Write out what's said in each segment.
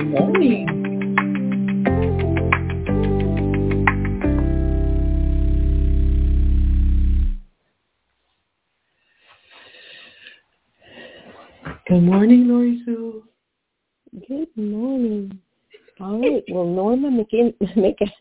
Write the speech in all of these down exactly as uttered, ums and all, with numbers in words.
morning. Good morning, Lori Sue. Good morning. All right. Well, Norma McIn- Mc-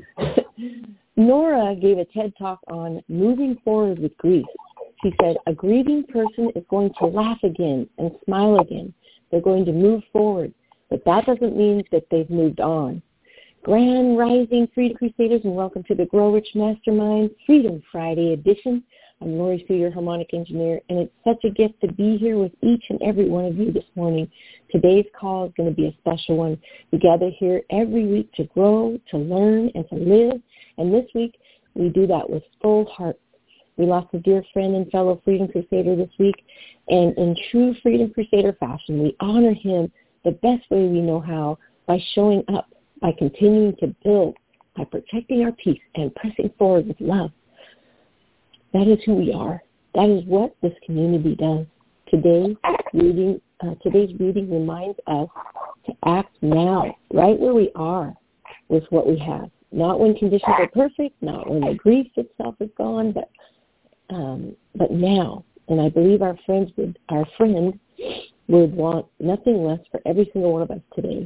Nora gave a TED Talk on moving forward with grief. She said, a grieving person is going to laugh again and smile again. They're going to move forward. But that doesn't mean that they've moved on. Grand Rising Freedom Crusaders, and welcome to the Grow Rich Mastermind Freedom Friday edition. I'm Lori Sue, your harmonic engineer, and it's such a gift to be here with each and every one of you this morning. Today's call is going to be a special one. We gather here every week to grow, to learn, and to live. And this week, we do that with full heart. We lost a dear friend and fellow Freedom Crusader this week, and in true Freedom Crusader fashion, we honor him the best way we know how, by showing up, by continuing to build, by protecting our peace, and pressing forward with love. That is who we are. That is what this community does. Today, reading, uh, today's reading reminds us to act now, right where we are with what we have. Not when conditions are perfect, not when the grief itself is gone, but um, but now. And I believe our friends would, our friend would want nothing less for every single one of us today.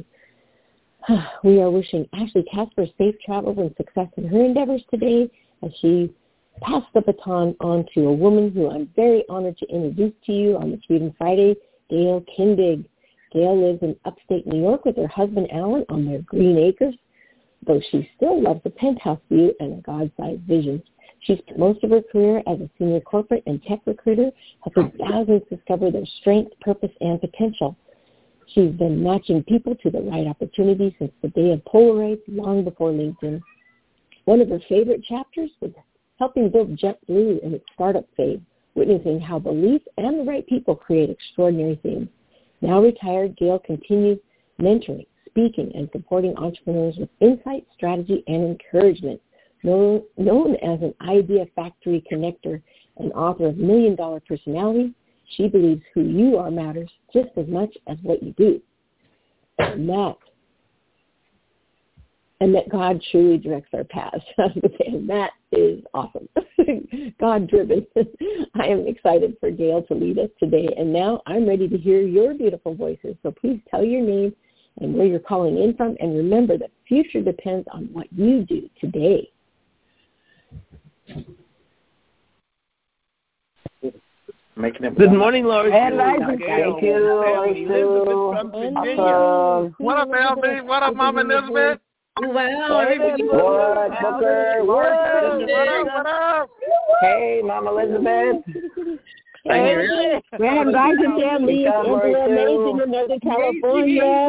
We are wishing Ashley Casper safe travels and success in her endeavors today as she pass the baton on to a woman who I'm very honored to introduce to you on this Freedom Friday, Gail Kindig. Gail lives in upstate New York with her husband, Alan, on their green acres, though she still loves a penthouse view and a God-sized vision. She spent most of her career as a senior corporate and tech recruiter, helping thousands discover their strength, purpose, and potential. She's been matching people to the right opportunities since the day of Polaroid, long before LinkedIn. One of her favorite chapters was helping build JetBlue in its startup phase, witnessing how belief and the right people create extraordinary things. Now retired, Gail continues mentoring, speaking, and supporting entrepreneurs with insight, strategy, and encouragement. Known, known as an idea factory connector and author of Million Dollar Personality, she believes who you are matters just as much as what you do. And that And that God truly directs our paths. And that is awesome. God-driven. I am excited for Gail to lead us today. And now I'm ready to hear your beautiful voices. So please tell your name and where you're calling in from. And remember, the future depends on what you do today. Making it Good morning, Lori. And I Thank you, Lori. Elizabeth from Virginia. Awesome. What up, L B? What up, Mama Elizabeth? Wow, everybody. What, Booker? What? What up, what up? Hey, Mama Elizabeth. Hey, Grand Rising family. Angela Mays in Northern California.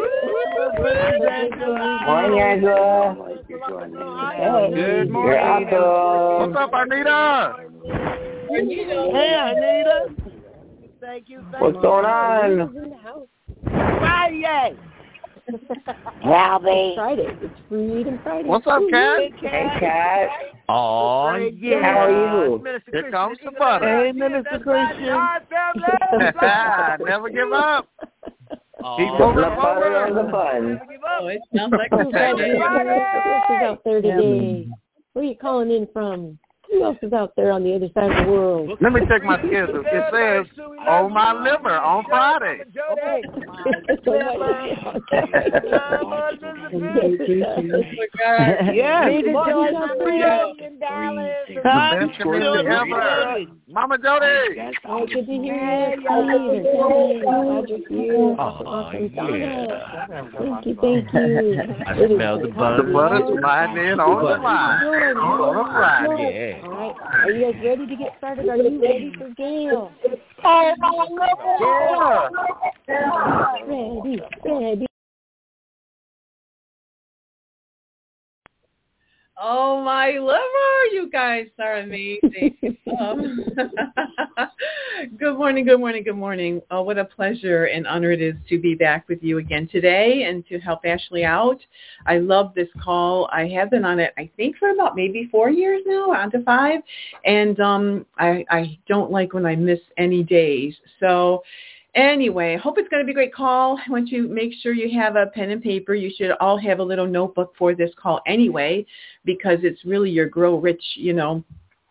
Morning, Angela. Good morning. You're awesome. What's up, Arnita? Hey, Anita. Thank you. Thank What's you. going on? Friday. Ralphie. Friday. It's Freedom Friday. What's up, Kat? Hey, Kat. Oh, yeah. How are you? Here comes the butter. Hey, Minister Christian. Never give up. Oh, Keep The moving butter and the forward. bun. Oh, it sounds like Who's a else is out there today? Where are you calling in from? Who else is out there on the other side of the world? Let me check my schedule. It says on my liver on Friday. yeah. The best community ever. Mama Jody. Oh, good to hear you. Glad you're here. Awesome. Donna. Thank you, thank you. I smell the The butter. butter's sliding in on the line. On a Friday. Yeah. All right. Are you guys ready to get started? Are you ready for Gail? Yeah. Ready, ready. Oh, my liver, you guys are amazing. um, good morning, good morning, good morning. Oh, what a pleasure and honor it is to be back with you again today and to help Ashley out. I love this call. I have been on it, I think, for about maybe four years now, on to five. And um, I, I don't like when I miss any days. So Anyway, hope it's going to be a great call. I want you to make sure you have a pen and paper. You should all have a little notebook for this call anyway, because it's really your Grow Rich, you know,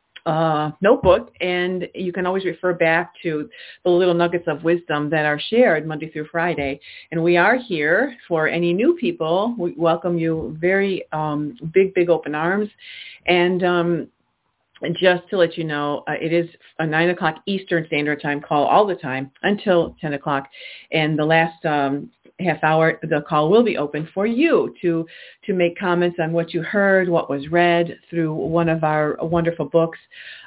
uh, notebook. And you can always refer back to the little nuggets of wisdom that are shared Monday through Friday. And we are here for any new people. We welcome you very um, big, big open arms. And um, just to let you know, uh, it is a nine o'clock Eastern Standard Time call all the time until ten o'clock. And the last um, half hour, the call will be open for you to to make comments on what you heard, what was read through one of our wonderful books.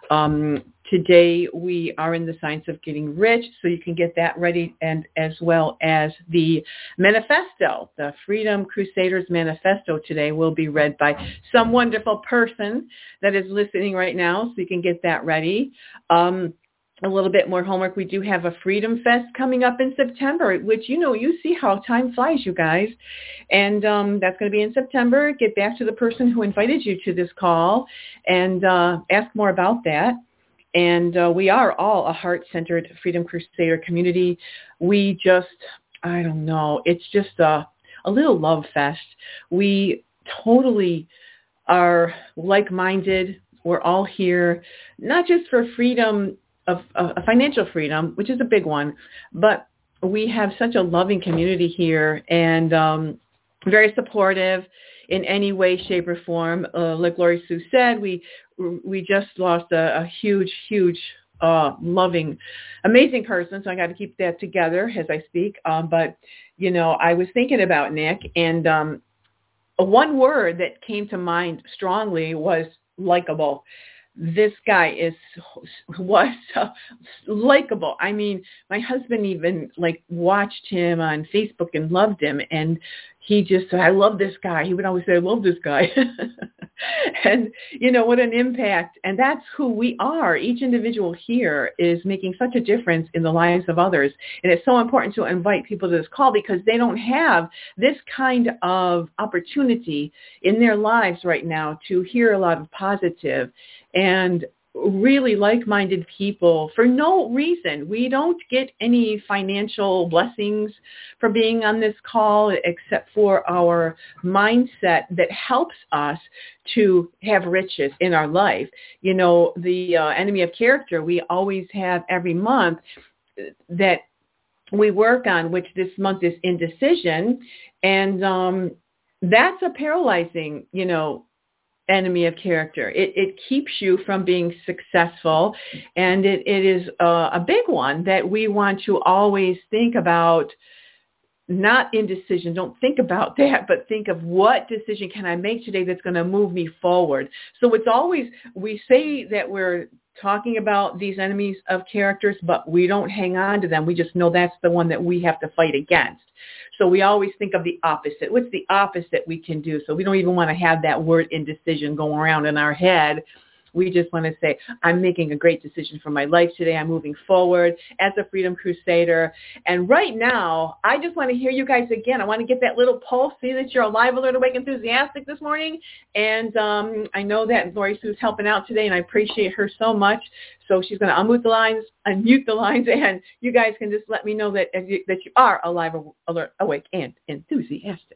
Um, today, we are in the Science of Getting Rich, so you can get that ready, and as well as the manifesto, the Freedom Crusaders Manifesto today will be read by some wonderful person that is listening right now, so you can get that ready. Um, a little bit more homework. We do have a Freedom Fest coming up in September, which, you know, you see how time flies, you guys. And um, that's going to be in September. Get back to the person who invited you to this call and uh, ask more about that. And uh, we are all a heart-centered Freedom Crusader community. We just, I don't know, it's just a, a little love fest. We totally are like-minded. We're all here, not just for freedom, of, of financial freedom, which is a big one, but we have such a loving community here, and um, very supportive in any way, shape, or form. Uh, like Lori Sue said, we we just lost a, a huge, huge, uh, loving, amazing person, so I got to keep that together as I speak. Um, but, you know, I was thinking about Nick, and um, one word that came to mind strongly was likable. This guy is was uh, likable. I mean, my husband even like watched him on Facebook and loved him, and he just said, "I love this guy." He would always say, "I love this guy," and you know what an impact. And that's who we are. Each individual here is making such a difference in the lives of others, and it's so important to invite people to this call because they don't have this kind of opportunity in their lives right now to hear a lot of positive and really like-minded people for no reason. We don't get any financial blessings for being on this call except for our mindset that helps us to have riches in our life. You know, the uh, enemy of character we always have every month that we work on, which this month is indecision. And um, that's a paralyzing, you know, enemy of character. It, it keeps you from being successful, and it, it is uh, a big one that we want to always think about. Not indecision, don't think about that, but think of what decision can I make today that's going to move me forward. So it's always, we say that we're talking about these enemies of characters, but we don't hang on to them. We just know that's the one that we have to fight against. So we always think of the opposite. What's the opposite we can do? So we don't even want to have that word indecision going around in our head. We just want to say, I'm making a great decision for my life today. I'm moving forward as a Freedom Crusader. And right now, I just want to hear you guys again. I want to get that little pulse, see that you're alive, alert, awake, enthusiastic this morning. And um, I know that Lori Sue's helping out today, and I appreciate her so much. So she's going to unmute the lines, unmute the lines, and you guys can just let me know that that you are alive, alert, awake, and enthusiastic.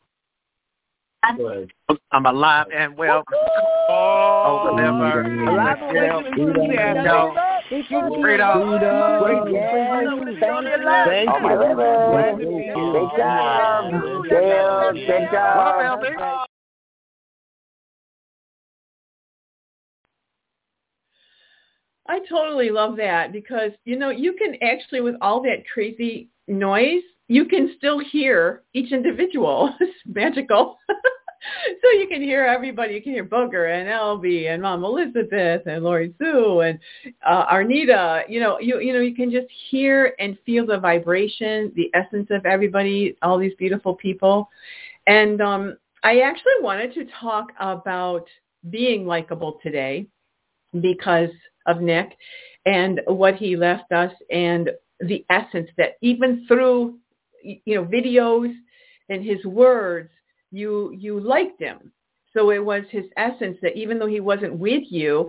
I'm alive and well. Oh, whatever. Alive and well. Freedom. Thank Oh, my liver. Good job. Good, good job. I totally love that because, you know, you can actually, with all that crazy noise, you can still hear each individual. It's magical. So you can hear everybody. You can hear Booger and Elby and Mom Elizabeth and Lori Sue and uh, Arnita. You know, you you know, you can just hear and feel the vibration, the essence of everybody, all these beautiful people. And um, I actually wanted to talk about being likable today because of Nick and what he left us and the essence that even through, you know, videos and his words, you you liked him. So it was his essence that even though he wasn't with you,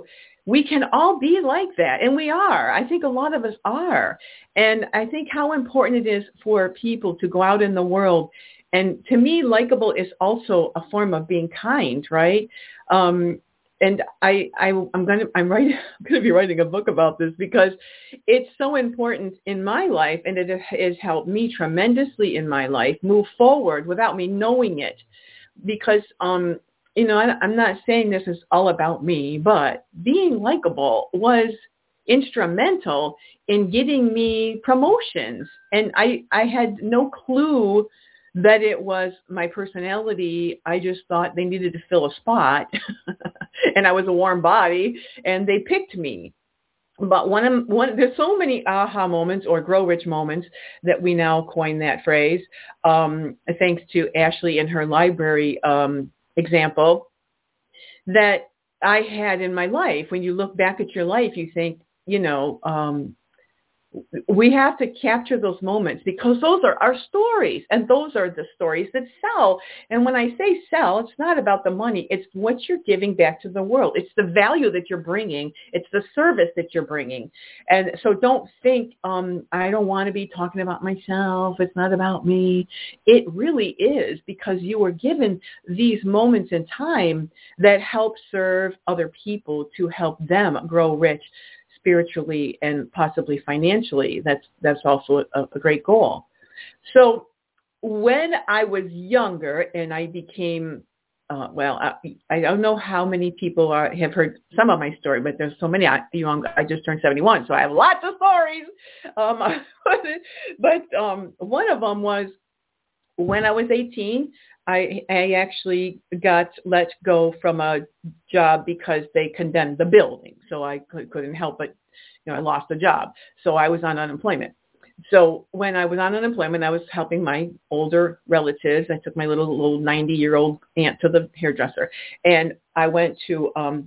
we can all be like that. And we are. I think a lot of us are. And I think how important it is for people to go out in the world. And to me, likable is also a form of being kind, right? Um, and I, I, I'm going to, I'm writing, I'm going to be writing a book about this because it's so important in my life, and it has helped me tremendously in my life move forward without me knowing it. Because, um, you know, I, I'm not saying this is all about me, but being likable was instrumental in getting me promotions, and I, I had no clue that it was my personality. I just thought they needed to fill a spot and I was a warm body and they picked me. But one of one, there's so many aha moments or grow rich moments that we now coin that phrase. Um, thanks to Ashley and her library um, example that I had in my life. When you look back at your life, you think, you know, um, we have to capture those moments because those are our stories, and those are the stories that sell. And when I say sell, it's not about the money. It's what you're giving back to the world. It's the value that you're bringing. It's the service that you're bringing. And so don't think, um, I don't want to be talking about myself. It's not about me. It really is, because you were given these moments in time that help serve other people to help them grow rich spiritually and possibly financially. That's that's also a, a great goal. So when I was younger and I became, uh, well, I, I don't know how many people are, have heard some of my story, but there's so many. I, you know, I just turned seventy-one, so I have lots of stories. Um, but um, one of them was when I was eighteen, I, I actually got let go from a job because they condemned the building. So I could, couldn't help but, you know, I lost a job. So I was on unemployment. So when I was on unemployment, I was helping my older relatives. I took my little, little ninety-year-old aunt to the hairdresser. And I went to um,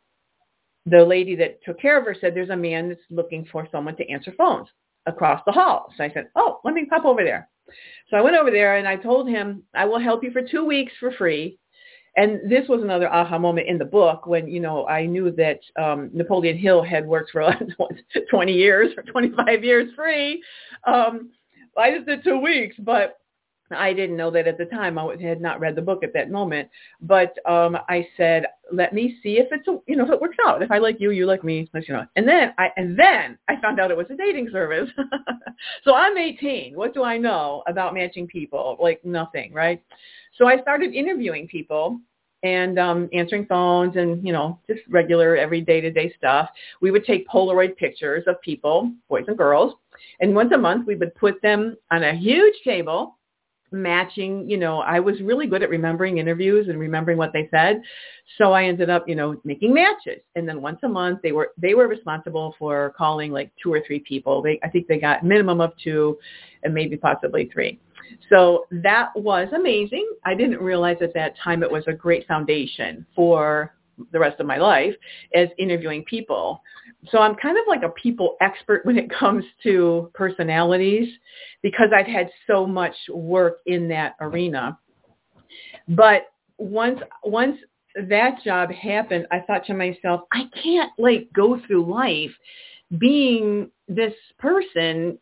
the lady that took care of her said, there's a man that's looking for someone to answer phones across the hall. So I said, oh, let me pop over there. So I went over there and I told him, I will help you for two weeks for free. And this was another aha moment in the book when, you know, I knew that um, Napoleon Hill had worked for twenty years or twenty-five years free. Um, I just did two weeks, but I didn't know that at the time. I had not read the book at that moment. But um, I said, let me see if it's, a, you know, if it works out. If I like you, you like me, you know. And then I and then I found out it was a dating service. So I'm eighteen. What do I know about matching people? Like nothing, right? So I started interviewing people and um, answering phones and, you know, just regular every day-to-day stuff. We would take Polaroid pictures of people, boys and girls. And once a month, we would put them on a huge table, matching, you know, I was really good at remembering interviews and remembering what they said. So I ended up, you know, making matches. And then once a month, they were they were responsible for calling like two or three people. They I think they got minimum of two and maybe possibly three. So that was amazing. I didn't realize at that time it was a great foundation for the rest of my life as interviewing people. So I'm kind of like a people expert when it comes to personalities because I've had so much work in that arena. But once once that job happened, I thought to myself, I can't like go through life being this person,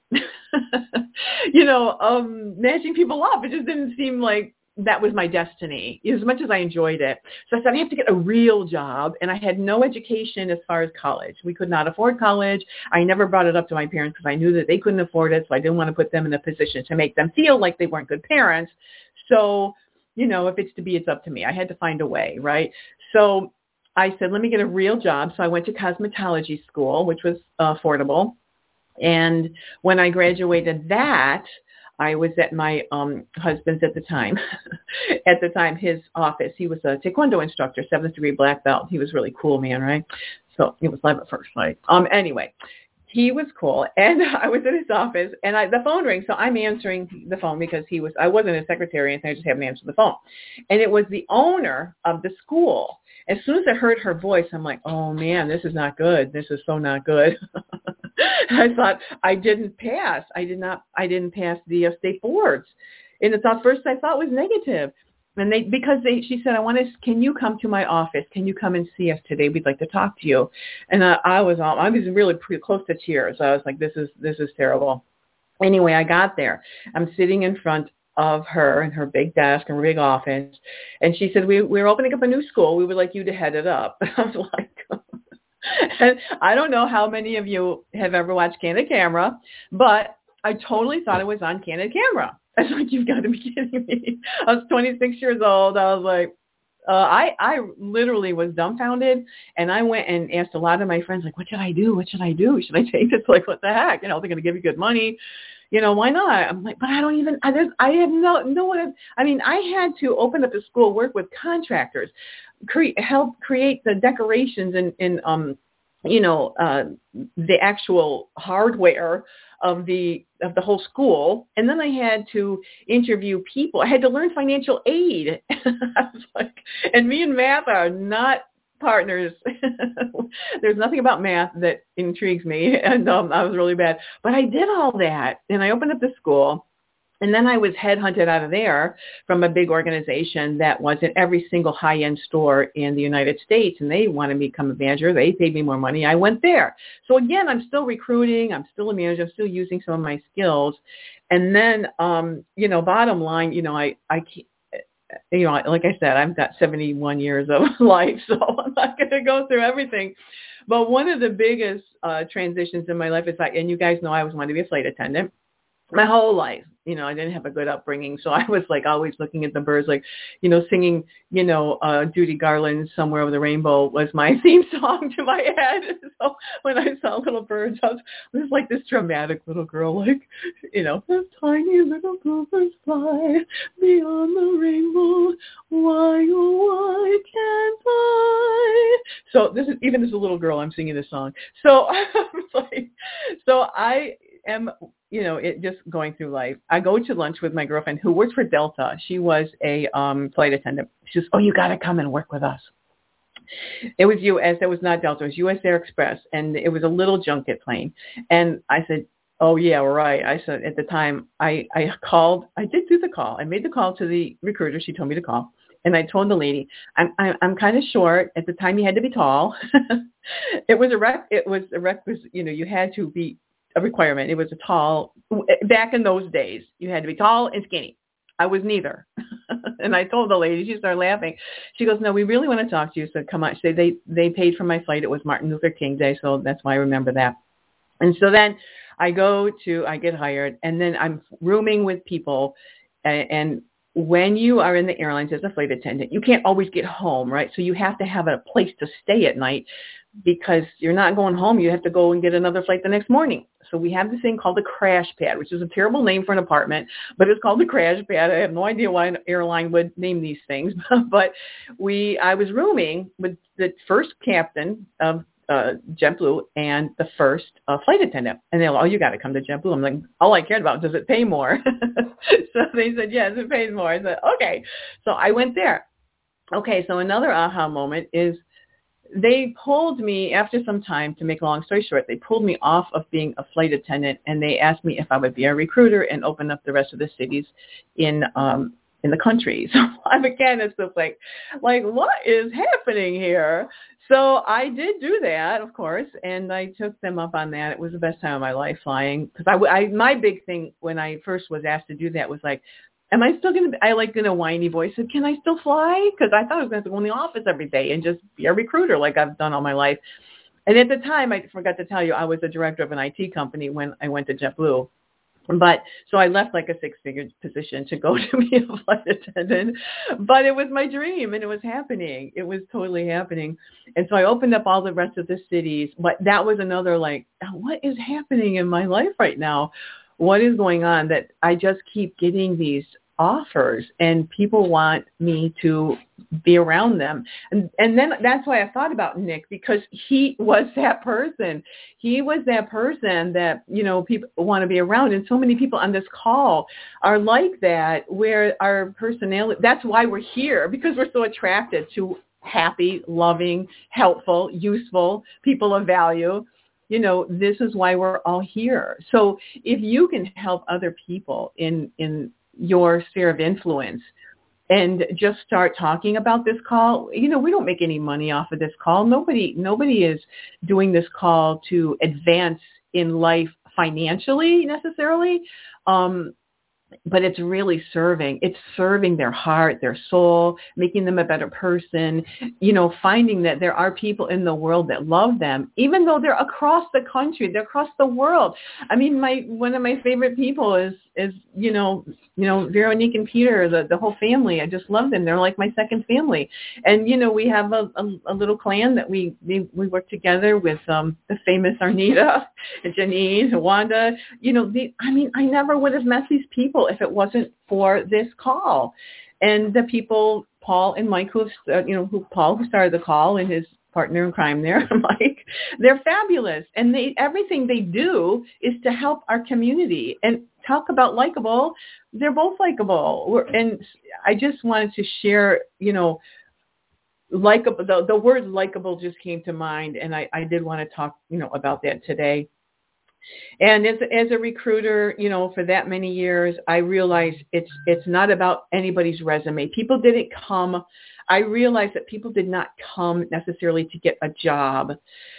you know, um, matching people up. It just didn't seem like that was my destiny, as much as I enjoyed it. So I said, I have to get a real job. And I had no education as far as college. We could not afford college. I never brought it up to my parents because I knew that they couldn't afford it. So I didn't want to put them in a position to make them feel like they weren't good parents. So, you know, if it's to be, it's up to me. I had to find a way, right? So I said, let me get a real job. So I went to cosmetology school, which was uh, affordable. And when I graduated that, I was at my um, husband's at the time, at the time, his office. He was a Taekwondo instructor, seventh degree black belt. He was really cool, man, right? So it was live at first sight. Um, anyway, he was cool. And I was at his office and I, the phone rings. So I'm answering the phone because he was, I wasn't a secretary and I just happened to answer the phone. And it was the owner of the school. As soon as I heard her voice, I'm like, oh man, this is not good. This is so not good. I thought I didn't pass. I did not, I didn't pass the uh, state boards. And the thought first I thought was negative. And they, because they, she said, I want to, can you come to my office? Can you come and see us today? We'd like to talk to you. And I, I was, all, I was really pretty close to tears. I was like, this is, this is terrible. Anyway, I got there. I'm sitting in front of her in her big desk and her big office. And she said, we, we're opening up a new school. We would like you to head it up. I was like, and I don't know how many of you have ever watched Candid Camera, but I totally thought it was on Candid Camera. I was like, you've got to be kidding me. I was twenty-six years old. I was like, uh, I, I literally was dumbfounded. And I went and asked a lot of my friends, like, what should I do? What should I do? Should I take this? Like, what the heck? You know, they're going to give you good money. You know, why not? I'm like, but I don't even, I, there's, I have no, no one. I mean, I had to open up a school, work with contractors, create, help create the decorations and, and um, you know, uh, the actual hardware of the of the whole school. And then I had to interview people. I had to learn financial aid. I was like, and me and math are not partners. There's nothing about math that intrigues me. And um, I was really bad. But I did all that. And I opened up the school. And then I was headhunted out of there from a big organization that was in every single high-end store in the United States, and they wanted me to become a manager. They paid me more money. I went there. So again, I'm still recruiting. I'm still a manager. I'm still using some of my skills. And then, um, you know, bottom line, you know, I, I, you know, like I said, I've got seventy-one years of life, so I'm not going to go through everything. But one of the biggest uh, transitions in my life is like, and you guys know I always wanted to be a flight attendant my whole life. You know, I didn't have a good upbringing. So I was like always looking at the birds, like, you know, singing, you know, uh, Judy Garland's Somewhere Over the Rainbow was my theme song to my head. So when I saw little birds, I was, I was like this dramatic little girl, like, you know, the tiny little bluebirds fly beyond the rainbow. Why, oh, why can't I? So this is, even as a little girl, I'm singing this song. So I was like, so I am, you know, it just going through life. I go to lunch with my girlfriend who works for Delta. She was a um, flight attendant. She says, oh, you got to come and work with us. It was U S. It was not Delta. It was U S Air Express. And it was a little junket plane. And I said, oh, yeah, right. I said, at the time, I, I called. I did do the call. I made the call to the recruiter. She told me to call. And I told the lady, I'm I'm, I'm kind of short. At the time, you had to be tall. It was a rec. It was a rec. You know, you had to be a requirement. It was a tall, back in those days, you had to be tall and skinny. I was neither. And I told the lady, she started laughing. She goes, no, we really want to talk to you. So come on. She said, they, they paid for my flight. It was Martin Luther King Day. So that's why I remember that. And so then I go to, I get hired, and then I'm rooming with people. And, and when you are in the airlines as a flight attendant, you can't always get home, right? So you have to have a place to stay at night because you're not going home. You have to go and get another flight the next morning. So we have this thing called the crash pad, which is a terrible name for an apartment, but it's called the crash pad. I have no idea why an airline would name these things, but we, I was rooming with the first captain of uh, JetBlue and the first uh, flight attendant. And they're like, oh, you got to come to JetBlue. I'm like, all I cared about, does it pay more? So they said, yes, it pays more. I said, okay. So I went there. Okay, so another aha moment is they pulled me after some time, to make a long story short, they pulled me off of being a flight attendant, and they asked me if I would be a recruiter and open up the rest of the cities in um, in the country. So I'm again, it's just like, like, what is happening here? So I did do that, of course, and I took them up on that. It was the best time of my life flying, because I, I, my big thing when I first was asked to do that was like, am I still going to, I like in a whiny voice, said, can I still fly? Because I thought I was going to have to go in the office every day and just be a recruiter like I've done all my life. And at the time, I forgot to tell you, I was a director of an I T company when I went to JetBlue. But so I left like a six-figure position to go to be a flight attendant. But it was my dream, and it was happening. It was totally happening. And so I opened up all the rest of the cities. But that was another like, what is happening in my life right now? What is going on that I just keep getting these offers and people want me to be around them? And and then that's why I thought about Nick, because he was that person. He was that person that, you know, people want to be around. And so many people on this call are like that, where our personality, that's why we're here, because we're so attracted to happy, loving, helpful, useful people of value. You know, this is why we're all here. So if you can help other people in, in your sphere of influence, and just start talking about this call. You know, we don't make any money off of this call. Nobody, nobody is doing this call to advance in life financially necessarily. Um, but it's really serving. It's serving their heart, their soul, making them a better person, you know, finding that there are people in the world that love them, even though they're across the country, they're across the world. I mean, my one of my favorite people is, is you know, you know, Veronique and Peter, the, the whole family. I just love them. They're like my second family. And, you know, we have a, a, a little clan that we, we, we work together with um, the famous Arnita and Janine and Wanda. You know, the, I mean, I never would have met these people if it wasn't for this call. And the people, Paul and Mike, who, uh, you know, who Paul, who started the call, and his partner in crime there, Mike, they're fabulous. And they, everything they do is to help our community. And talk about likable, they're both likable. We're, and I just wanted to share, you know, likable, the, the word likable just came to mind. And I, I did want to talk, you know, about that today. And as as a recruiter, you know, for that many years, I realized it's it's not about anybody's resume. People didn't come. I realized that people did not come necessarily to get a job.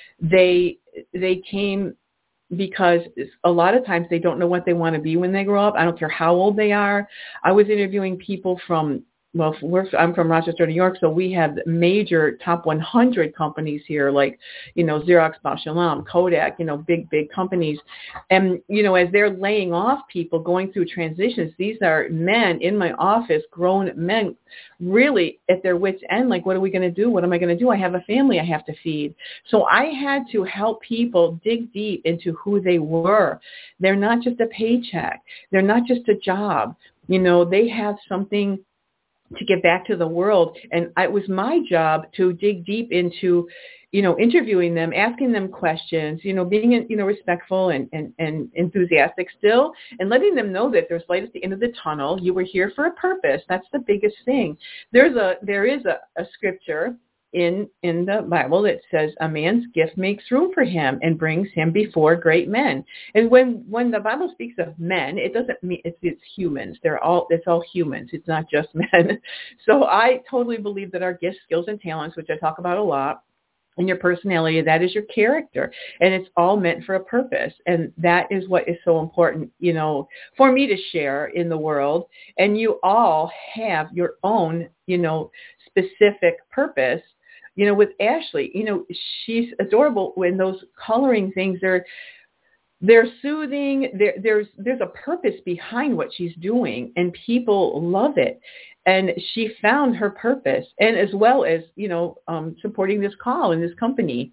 They they came because a lot of times they don't know what they want to be when they grow up. I don't care how old they are. I was interviewing people from, well, we're, I'm from Rochester, New York, so we have major top one hundred companies here, like, you know, Xerox, Bausch and Lomb, Kodak, you know, big, big companies. And, you know, as they're laying off people, going through transitions, these are men in my office, grown men, really at their wits' end, like, what are we going to do? What am I going to do? I have a family I have to feed. So I had to help people dig deep into who they were. They're not just a paycheck. They're not just a job. You know, they have something to get back to the world. And it was my job to dig deep into, you know, interviewing them, asking them questions, you know, being, you know, respectful and, and, and enthusiastic still, and letting them know that there's light at the end of the tunnel. You were here for a purpose. That's the biggest thing. There's a, there is a, a scripture in, in the Bible that says a man's gift makes room for him and brings him before great men. And when, when the Bible speaks of men, it doesn't mean it's, it's humans. They're all, it's all humans. It's not just men. So I totally believe that our gifts, skills, and talents, which I talk about a lot, and your personality, that is your character. And it's all meant for a purpose. And that is what is so important, you know, for me to share in the world. And you all have your own, you know, specific purpose. You know, with Ashley, you know, she's adorable when those coloring things, they're, they're soothing. There, there's, there's a purpose behind what she's doing, and people love it. And she found her purpose, and as well as, you know, um, supporting this call and this company.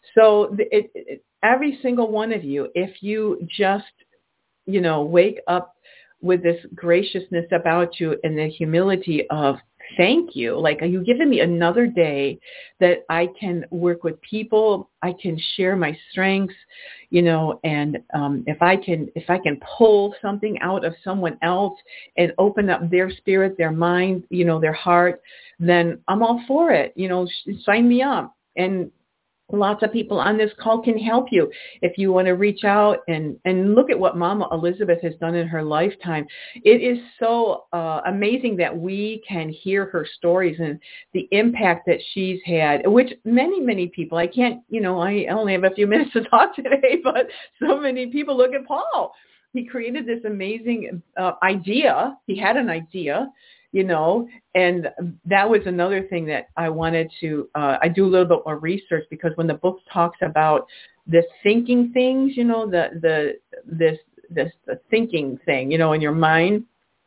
So it, it, every single one of you, if you just, you know, wake up with this graciousness about you and the humility of, thank you. Like, are you giving me another day that I can work with people? I can share my strengths, you know, and um, if I can, if I can pull something out of someone else and open up their spirit, their mind, you know, their heart, then I'm all for it. You know, sign me up. And lots of people on this call can help you if you want to reach out and, and look at what Mama Elizabeth has done in her lifetime. It is so uh, amazing that we can hear her stories and the impact that she's had, which many, many people, I can't, you know, I only have a few minutes to talk today, but so many people. Look at Paul. He created this amazing uh, idea. He had an idea, you know, and that was another thing that I wanted to, uh, I do a little bit more research, because when the book talks about the thinking things, you know, the, the, this, this, the thinking thing, you know, in your mind,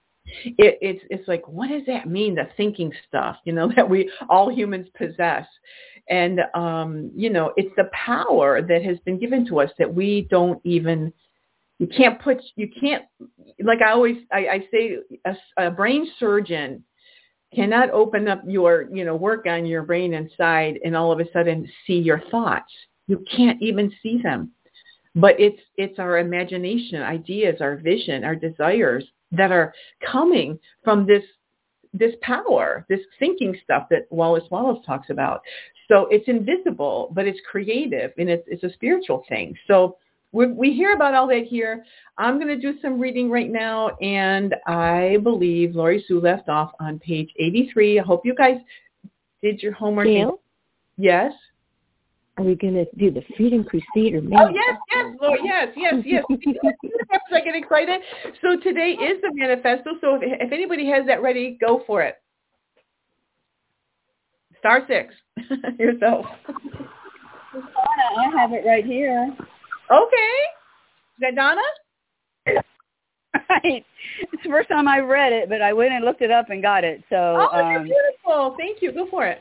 it, it's, it's like, what does that mean? The thinking stuff, you know, that we, all humans possess. And, um, you know, it's the power that has been given to us that we don't even, you can't put, you can't, like I always, I, I say a, a brain surgeon cannot open up your, you know, work on your brain inside and all of a sudden see your thoughts. You can't even see them. But it's, it's our imagination, ideas, our vision, our desires that are coming from this, this power, this thinking stuff that Wallace Wallace talks about. So it's invisible, but it's creative, and it's, it's a spiritual thing. So we we hear about all that here. I'm going to do some reading right now, and I believe Lori Sue left off on page eighty-three. I hope you guys did your homework. Gail? Yes? Are we going to do the Freedom Crusade or Oh, yes, yes, Lord, yes, yes, yes. I get excited. So today is the manifesto, so if, if anybody has that ready, go for it. Star six, yourself. I have it right here. Okay. Is that Donna? Right. It's the first time I read it, but I went and looked it up and got it. So, oh, um, you're beautiful. Thank you. Go for it.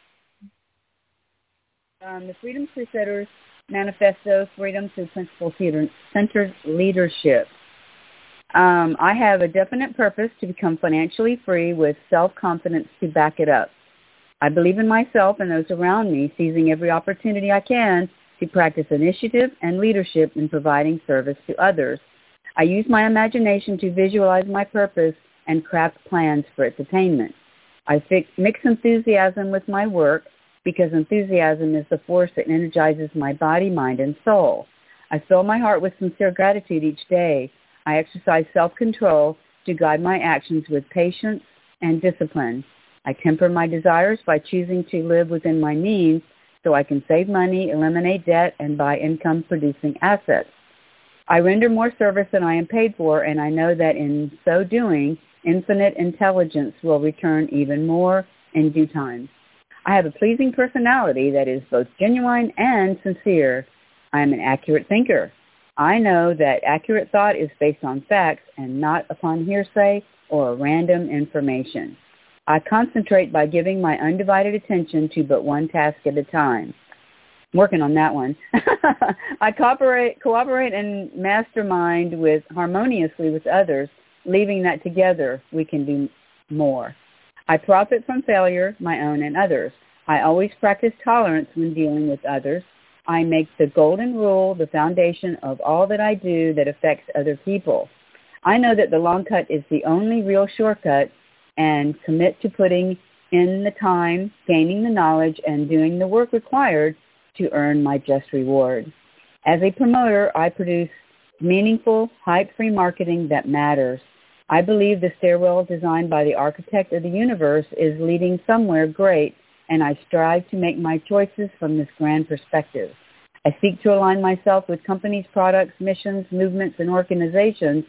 Um, the Freedom Crusaders Manifesto, Freedom to Principle Centered Leadership. Um, I have a definite purpose to become financially free with self-confidence to back it up. I believe in myself and those around me, seizing every opportunity I can to practice initiative and leadership in providing service to others. I use my imagination to visualize my purpose and craft plans for its attainment. I fix, mix enthusiasm with my work because enthusiasm is the force that energizes my body, mind, and soul. I fill my heart with sincere gratitude each day. I exercise self-control to guide my actions with patience and discipline. I temper my desires by choosing to live within my means so I can save money, eliminate debt, and buy income-producing assets. I render more service than I am paid for, and I know that in so doing, infinite intelligence will return even more in due time. I have a pleasing personality that is both genuine and sincere. I am an accurate thinker. I know that accurate thought is based on facts and not upon hearsay or random information. I concentrate by giving my undivided attention to but one task at a time. I'm working on that one. I cooperate, cooperate and mastermind with harmoniously with others, leaving that together we can do more. I profit from failure, my own and others. I always practice tolerance when dealing with others. I make the golden rule the foundation of all that I do that affects other people. I know that the long cut is the only real shortcut and commit to putting in the time, gaining the knowledge, and doing the work required to earn my just reward. As a promoter, I produce meaningful, hype-free marketing that matters. I believe the stairwell designed by the architect of the universe is leading somewhere great, and I strive to make my choices from this grand perspective. I seek to align myself with companies, products, missions, movements, and organizations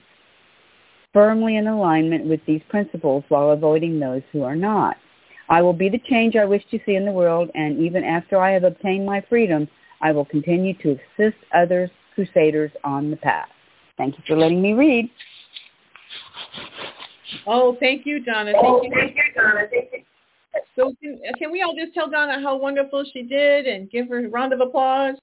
firmly in alignment with these principles while avoiding those who are not. I will be the change I wish to see in the world, and even after I have obtained my freedom, I will continue to assist others, crusaders, on the path. Thank you for letting me read. Oh, thank you, Donna. Thank you. Thank you, Donna. Thank you. So can, can we all just tell Donna how wonderful she did and give her a round of applause?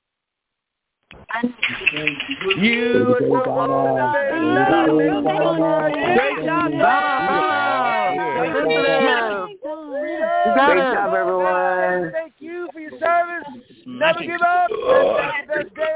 You are so wonderful. Great job, Donna. Great job, everyone. Thank you for your service. Never give up. Best day.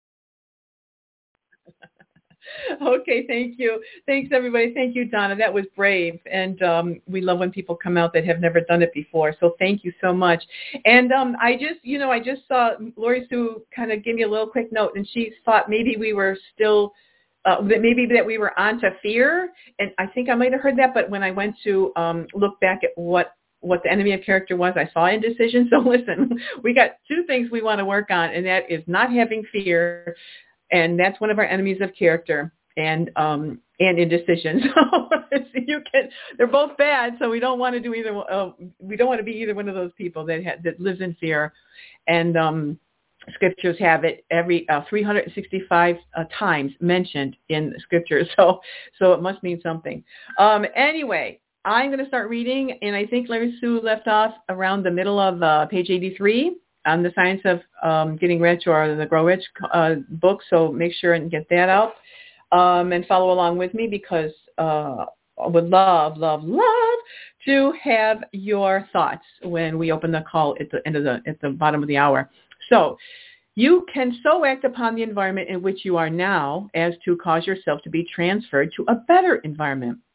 Okay, thank you. Thanks, everybody. Thank you, Donna. That was brave. And um, we love when people come out that have never done it before. So thank you so much. And um, I just, you know, I just saw Lori Sue kind of give me a little quick note, and she thought maybe we were still, uh, that maybe that we were on to fear. And I think I might have heard that, but when I went to um, look back at what what the enemy of character was, I saw indecision. So listen, we got two things we want to work on, and that is not having fear. And that's one of our enemies of character, and um, and indecision. So you can, they're both bad. So we don't want to do either. Uh, we don't want to be either one of those people that ha- that lives in fear. And um, scriptures have it every uh, three hundred sixty-five uh, times mentioned in the scriptures. So so it must mean something. Um, anyway, I'm going to start reading, and I think Larry Sue left off around the middle of uh, page eighty-three. On the Science of um, Getting Rich, or the Grow Rich uh, book, so make sure and get that out um, and follow along with me, because uh, I would love, love, love to have your thoughts when we open the call at the end of the at the bottom of the hour. So you can so act upon the environment in which you are now as to cause yourself to be transferred to a better environment.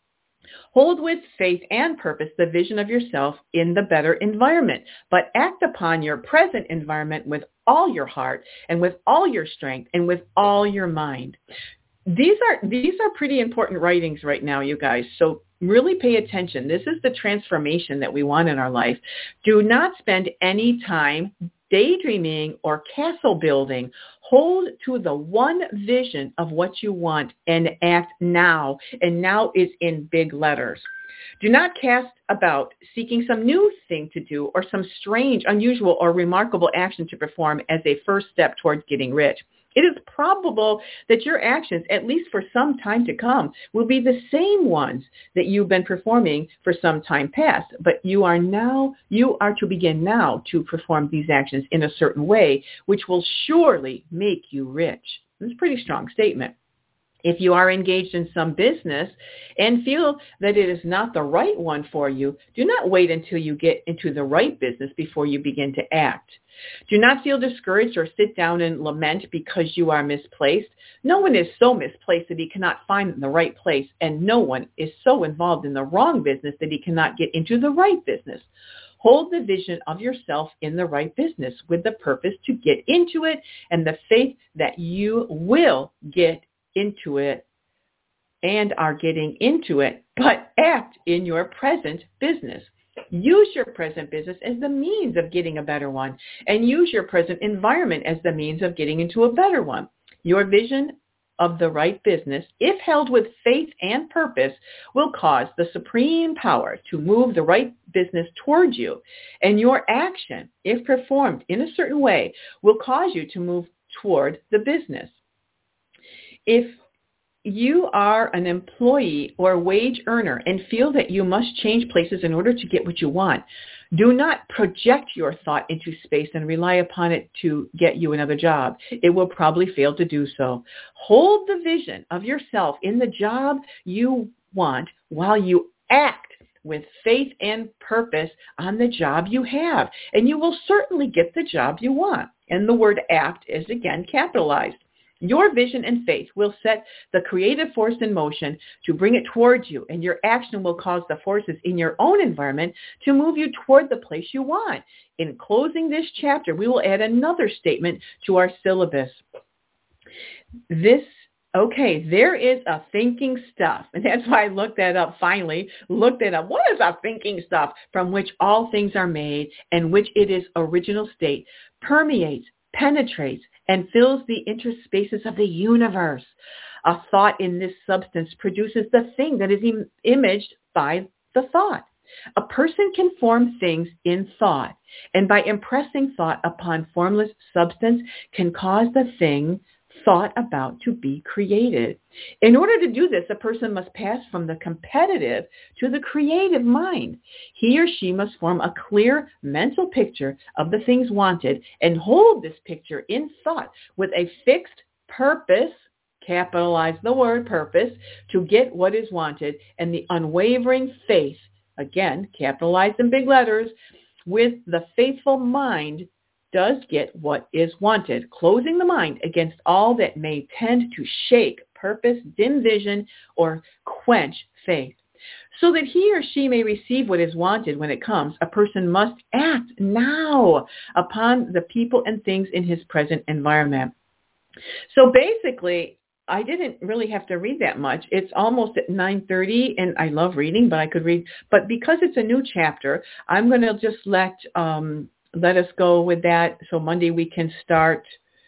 Hold with faith and purpose the vision of yourself in the better environment, but act upon your present environment with all your heart and with all your strength and with all your mind. These are these are pretty important writings right now, you guys. So really pay attention. This is the transformation that we want in our life. Do not spend any time daydreaming or castle building. Hold to the one vision of what you want and act now. And now is in big letters. Do not cast about seeking some new thing to do or some strange, unusual, or remarkable action to perform as a first step towards getting rich. It is probable that your actions, at least for some time to come, will be the same ones that you've been performing for some time past. But you are now, you are to begin now to perform these actions in a certain way, which will surely make you rich. That's a pretty strong statement. If you are engaged in some business and feel that it is not the right one for you, do not wait until you get into the right business before you begin to act. Do not feel discouraged or sit down and lament because you are misplaced. No one is so misplaced that he cannot find the right place, and no one is so involved in the wrong business that he cannot get into the right business. Hold the vision of yourself in the right business with the purpose to get into it and the faith that you will get into it and are getting into it, but act in your present business. Use your present business as the means of getting a better one, and use your present environment as the means of getting into a better one. Your vision of the right business, if held with faith and purpose, will cause the supreme power to move the right business towards you, and your action, if performed in a certain way, will cause you to move toward the business. If you are an employee or wage earner and feel that you must change places in order to get what you want, do not project your thought into space and rely upon it to get you another job. It will probably fail to do so. Hold the vision of yourself in the job you want while you act with faith and purpose on the job you have, and you will certainly get the job you want. And the word act is again capitalized. Your vision and faith will set the creative force in motion to bring it towards you, and your action will cause the forces in your own environment to move you toward the place you want. In closing this chapter, we will add another statement to our syllabus. This, okay, there is a thinking stuff, and that's why I looked that up finally, looked it up. What is a thinking stuff from which all things are made and which it is original state, permeates, penetrates, and fills the interspaces of the universe. A thought in this substance produces the thing that is im- imaged by the thought. A person can form things in thought, and by impressing thought upon formless substance can cause the thing thought about to be created. In order to do this, a person must pass from the competitive to the creative mind. He or she must form a clear mental picture of the things wanted and hold this picture in thought with a fixed purpose, capitalize the word purpose, to get what is wanted, and the unwavering faith, again, capitalized in big letters, with the faithful mind does get what is wanted, closing the mind against all that may tend to shake purpose, dim vision, or quench faith. So that he or she may receive what is wanted when it comes, a person must act now upon the people and things in his present environment. So basically, I didn't really have to read that much. It's almost at nine thirty, and I love reading, but I could read. But because it's a new chapter, I'm going to just let... Um, Let us go with that. So Monday we can start,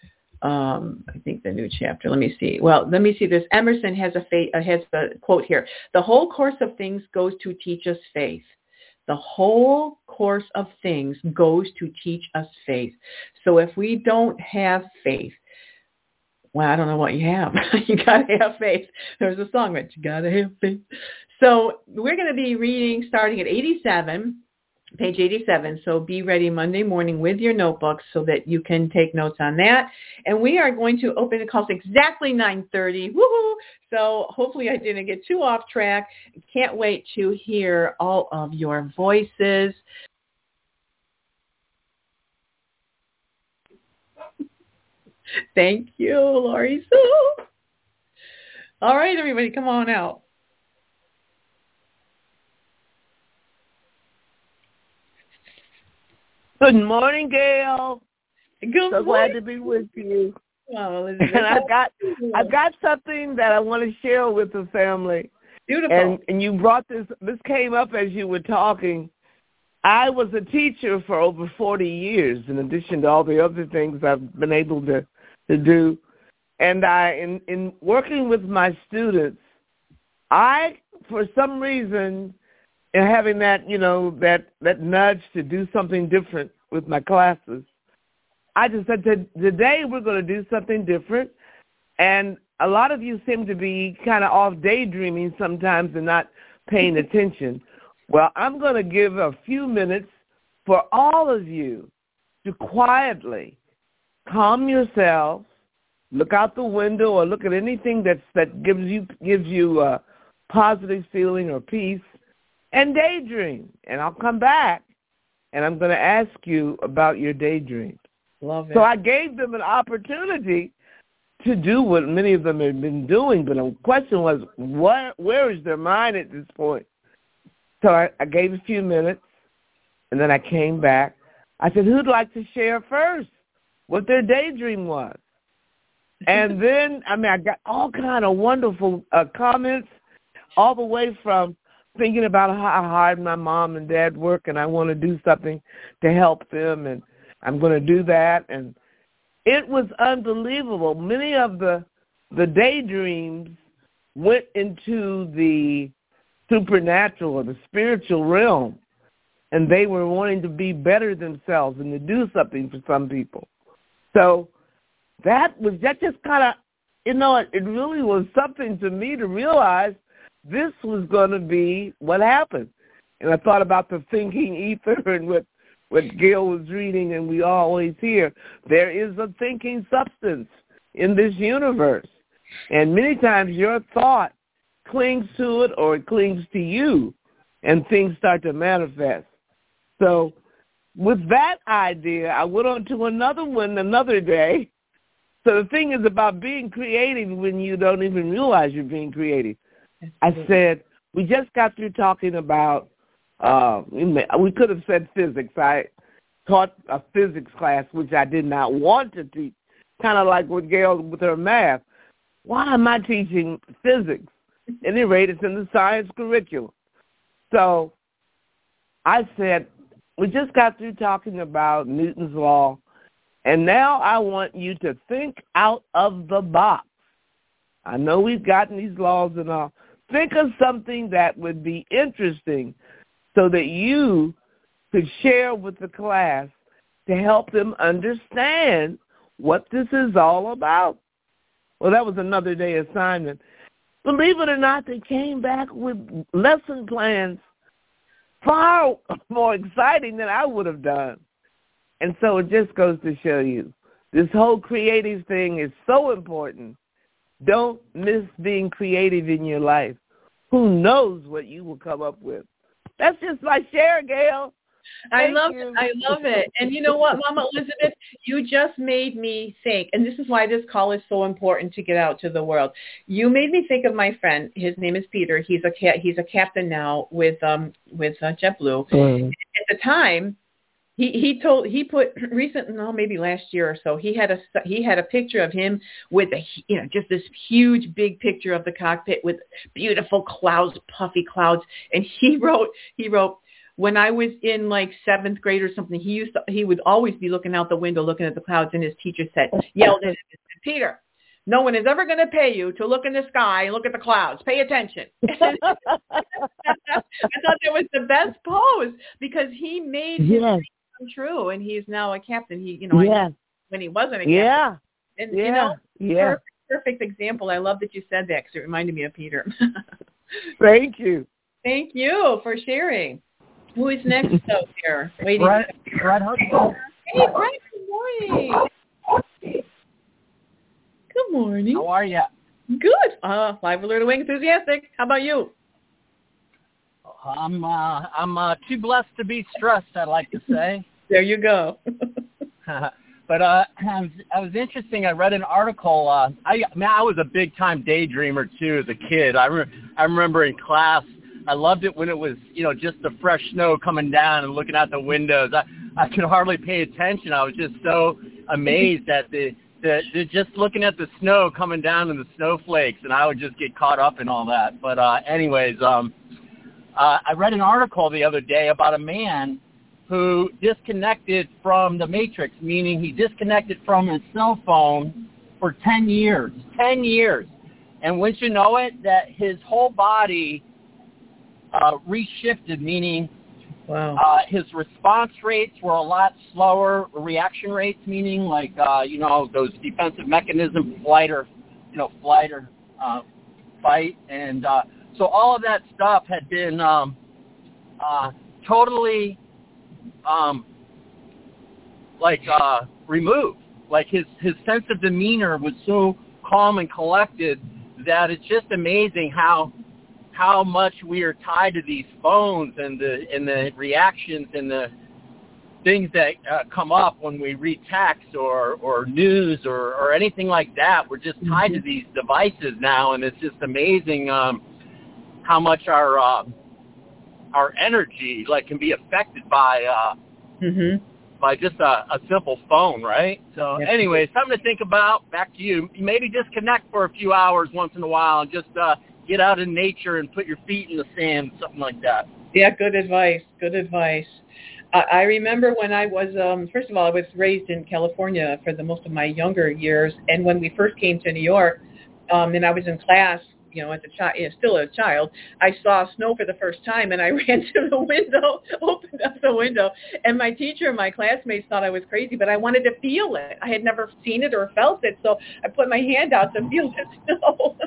um, I think the new chapter. Let me see. Well, let me see this. Emerson has a, fa- uh, has a quote here. The whole course of things goes to teach us faith. The whole course of things goes to teach us faith. So if we don't have faith, well, I don't know what you have. You got to have faith. There's a song, right? You got to have faith. So we're going to be reading starting at eighty-seven. Page eighty-seven. So be ready Monday morning with your notebooks so that you can take notes on that. And we are going to open the calls exactly nine thirty. Woohoo! So hopefully I didn't get too off track. Can't wait to hear all of your voices. Thank you, Lori Sue. All right, everybody, come on out. Good morning, Gail. Good so morning. glad to be with you. Well, and I've got I've got something that I want to share with the family. Beautiful. And and you brought this. This came up as you were talking. I was a teacher for over forty years, in addition to all the other things I've been able to, to do. And I, in, in working with my students, I, for some reason, in having that, you know, that, that nudge to do something different with my classes, I just said, today we're going to do something different. And a lot of you seem to be kind of off daydreaming sometimes and not paying attention. Well, I'm going to give a few minutes for all of you to quietly calm yourselves, look out the window or look at anything that's, that gives you gives you a positive feeling or peace, and daydream. And I'll come back, and I'm going to ask you about your daydream. Love it. So I gave them an opportunity to do what many of them had been doing, but the question was, where, where is their mind at this point? So I, I gave a few minutes, and then I came back. I said, who'd like to share first what their daydream was? And then, I mean, I got all kind of wonderful uh, comments, all the way from thinking about how hard my mom and dad work, and I want to do something to help them, and I'm going to do that. And it was unbelievable. Many of the the daydreams went into the supernatural or the spiritual realm, and they were wanting to be better themselves and to do something for some people. So that was that just kind of, you know, it, it really was something to me to realize this was going to be what happened. And I thought about the thinking ether and what, what Gail was reading, and we always hear, there is a thinking substance in this universe. And many times your thought clings to it or it clings to you, and things start to manifest. So with that idea, I went on to another one another day. So the thing is about being creative when you don't even realize you're being creative. I said, we just got through talking about, uh, we could have said physics. I taught a physics class, which I did not want to teach, kind of like with Gail with her math. Why am I teaching physics? At any rate, it's in the science curriculum. So I said, we just got through talking about Newton's law, and now I want you to think out of the box. I know we've gotten these laws and all. Think of something that would be interesting so that you could share with the class to help them understand what this is all about. Well, that was another day assignment. Believe it or not, they came back with lesson plans far more exciting than I would have done. And so it just goes to show you, this whole creative thing is so important. Don't miss being creative in your life. Who knows what you will come up with? That's just my share, Gail. I love you. it. I love it. And you know what, Mama Elizabeth, you just made me think, and this is why this call is so important to get out to the world. You made me think of my friend. His name is Peter. He's a ca- he's a captain now with um with uh, JetBlue. Mm. At the time, he he told he put recent no maybe last year or so he had a he had a picture of him with a you know just this huge big picture of the cockpit with beautiful clouds, puffy clouds, and he wrote he wrote. When I was in like seventh grade or something, he used to, he would always be looking out the window, looking at the clouds, and his teacher said, yelled at him, Peter, no one is ever going to pay you to look in the sky and look at the clouds. Pay attention. I thought that was the best pose because he made his yes. dream come true, and he's now a captain. He, you know, yeah. I know when he wasn't a captain. Yeah. And, yeah. you know, yeah. perfect, perfect example. I love that you said that because it reminded me of Peter. Thank you. Thank you for sharing. Who is next out there? Waiting. Brett, Brett Hudson. Hey, Brett, good morning. Good morning. How are you? Good. Uh, live alert awake enthusiastic. How about you? I'm uh, I'm uh, too blessed to be stressed, I'd like to say. There you go. But uh, I was, I was interesting. I read an article. Uh, I man, I was a big time daydreamer too as a kid. I re- I remember in class I loved it when it was, you know, just the fresh snow coming down and looking out the windows. I, I could hardly pay attention. I was just so amazed at the, the, the just looking at the snow coming down and the snowflakes, and I would just get caught up in all that. But uh, anyways, um, uh, I read an article the other day about a man who disconnected from the matrix, meaning he disconnected from his cell phone for ten years. ten years. And once you know it, that his whole body uh, reshifted, meaning wow. uh, his response rates were a lot slower, reaction rates, meaning like, uh, you know, those defensive mechanisms, flight or, you know, flight or uh, fight. And uh, so all of that stuff had been um, uh, totally, um, like, uh, removed. Like his, his sense of demeanor was so calm and collected that it's just amazing how how much we are tied to these phones and the and the reactions and the things that uh, come up when we read text or, or news or, or anything like that. We're just tied mm-hmm. to these devices now, and it's just amazing um, how much our uh, our energy like can be affected by uh, mm-hmm. by just a, a simple phone, right? So yep. Anyway, something to think about. Back to you. Maybe disconnect for a few hours once in a while and just uh, get out in nature and put your feet in the sand, something like that. Yeah, good advice. Good advice. Uh, I remember when I was, um, first of all, I was raised in California for the most of my younger years, and when we first came to New York, um, and I was in class, you know, as a child, you know, still a child, I saw snow for the first time, and I ran to the window, opened up the window, and my teacher and my classmates thought I was crazy, but I wanted to feel it. I had never seen it or felt it, so I put my hand out to feel the snow.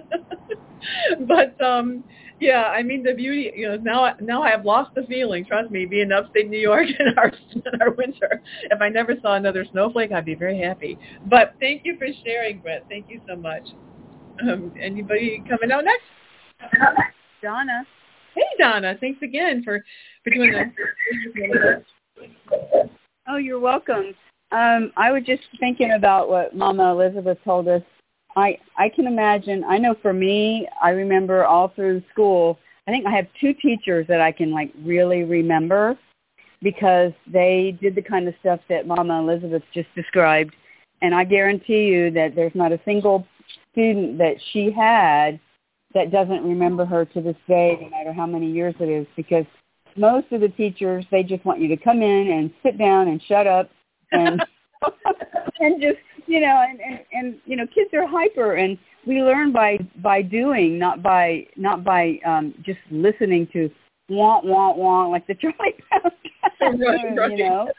But um, yeah, I mean the beauty. You know, now now I have lost the feeling. Trust me, being upstate New York in our in our winter. If I never saw another snowflake, I'd be very happy. But thank you for sharing, Brett. Thank you so much. Um, anybody coming out next? Donna. Hey, Donna. Thanks again for, for doing that. Oh, you're welcome. Um, I was just thinking about what Mama Elizabeth told us. I, I can imagine, I know for me, I remember all through school, I think I have two teachers that I can like really remember because they did the kind of stuff that Mama Elizabeth just described. And I guarantee you that there's not a single student that she had that doesn't remember her to this day, no matter how many years it is, because most of the teachers, they just want you to come in and sit down and shut up and and just, you know, and, and, and, you know, kids are hyper, and we learn by, by doing, not by, not by um, just listening to wah, wah, wah, like the Charlie Brown cartoon, right, you know.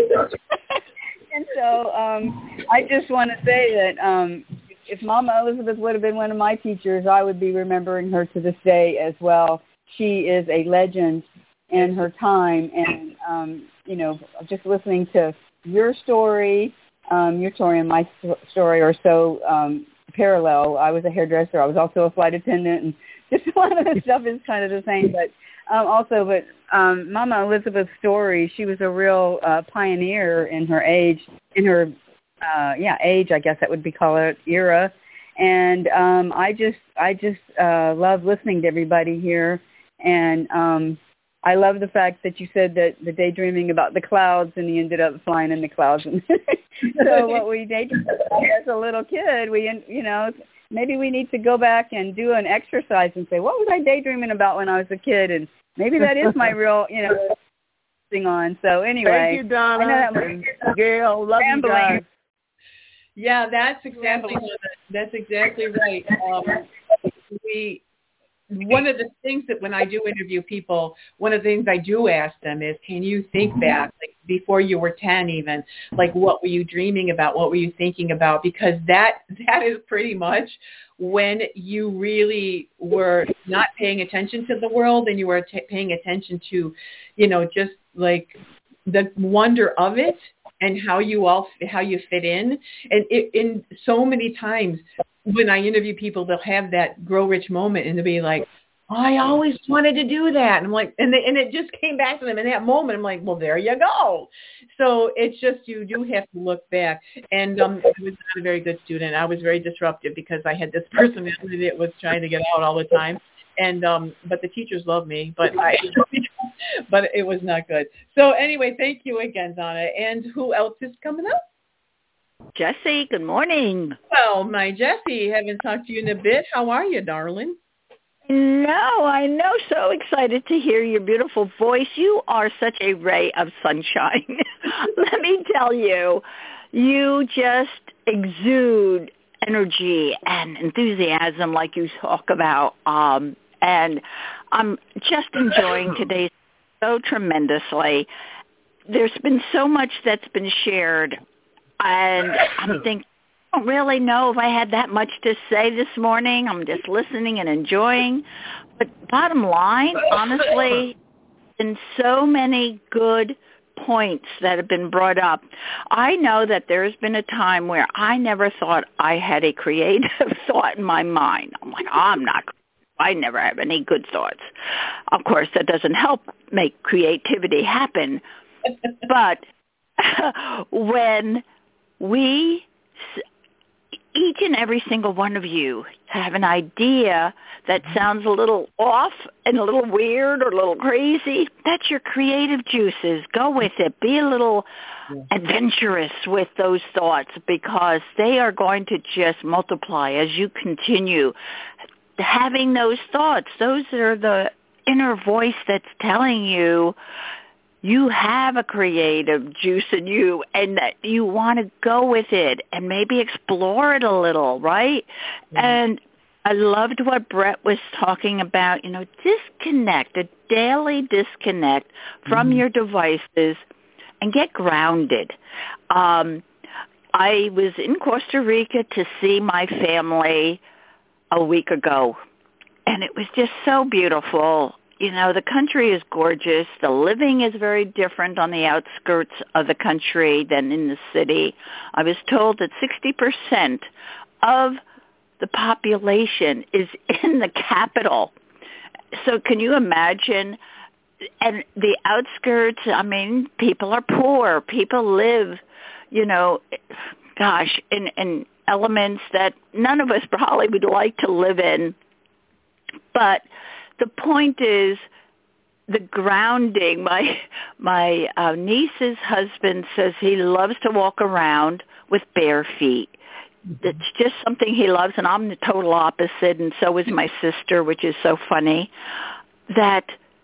And so um, I just want to say that um, if Mama Elizabeth would have been one of my teachers, I would be remembering her to this day as well. She is a legend in her time, and, um, you know, just listening to your story, um, your story and my story are so um, parallel. I was a hairdresser. I was also a flight attendant, and just a lot of the stuff is kind of the same. But um, also, but um, Mama Elizabeth's story, she was a real uh, pioneer in her age, in her, uh, yeah, age, I guess that would be called it, era. And um, I just, I just uh, love listening to everybody here. And um, I love the fact that you said that the daydreaming about the clouds, and he ended up flying in the clouds. So what we daydreamed as a little kid, we, you know, maybe we need to go back and do an exercise and say, what was I daydreaming about when I was a kid? And maybe that is my real, you know, thing on. So anyway. Thank you, Donna. I know that and Gail, love you guys. Yeah, that's exactly that's exactly right. Um, we one of the things that when I do interview people, one of the things I do ask them is, can you think back, like before you were ten even, like what were you dreaming about? What were you thinking about? Because that that is pretty much when you really were not paying attention to the world, and you were t- paying attention to, you know, just like the wonder of it and how you all how you fit in. And it, in so many times when I interview people, they'll have that grow rich moment, and they'll be like, oh, I always wanted to do that. And I'm like, and they, and it just came back to them in that moment. I'm like, well, there you go. So it's just, you do have to look back. And um, I was not a very good student. I was very disruptive because I had this personality that was trying to get out all the time. and um, but the teachers love me, but I, but it was not good. So anyway, thank you again, Donna. And who else is coming up? Jessie, good morning. Well, my Jessie, haven't talked to you in a bit. How are you, darling? No, I know. So excited to hear your beautiful voice. You are such a ray of sunshine. Let me tell you, you just exude energy and enthusiasm like you talk about. Um, and I'm just enjoying today so tremendously. There's been so much that's been shared, and I'm thinking, I don't really know if I had that much to say this morning. I'm just listening and enjoying. But bottom line, honestly, in so many good points that have been brought up. I know that there's been a time where I never thought I had a creative thought in my mind. I'm like, oh, I'm not, I never have any good thoughts. Of course, that doesn't help make creativity happen. But when we, each and every single one of you have an idea that sounds a little off and a little weird or a little crazy, that's your creative juices. Go with it. Be a little yeah. adventurous with those thoughts, because they are going to just multiply as you continue having those thoughts. Those are the inner voice that's telling you you have a creative juice in you and that you want to go with it and maybe explore it a little, right? Mm-hmm. And I loved what Brett was talking about, you know, disconnect, a daily disconnect from mm-hmm. your devices and get grounded. Um, I was in Costa Rica to see my family a week ago, and it was just so beautiful. You know, the country is gorgeous. The living is very different on the outskirts of the country than in the city. I was told that sixty percent of the population is in the capital. So can you imagine? And the outskirts, I mean, people are poor. People live, you know, gosh, in, in elements that none of us probably would like to live in. But the point is the grounding. My my uh, niece's husband says he loves to walk around with bare feet. It's just something he loves, and I'm the total opposite, and so is my sister, which is so funny, that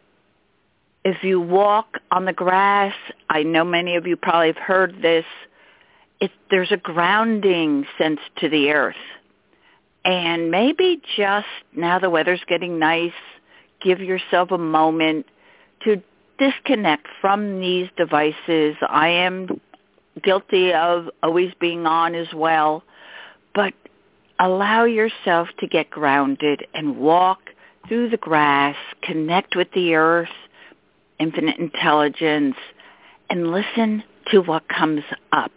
if you walk on the grass, I know many of you probably have heard this, it, there's a grounding sense to the earth. And maybe just now the weather's getting nice, give yourself a moment to disconnect from these devices. I am guilty of always being on as well, but allow yourself to get grounded and walk through the grass, connect with the earth, infinite intelligence, and listen to what comes up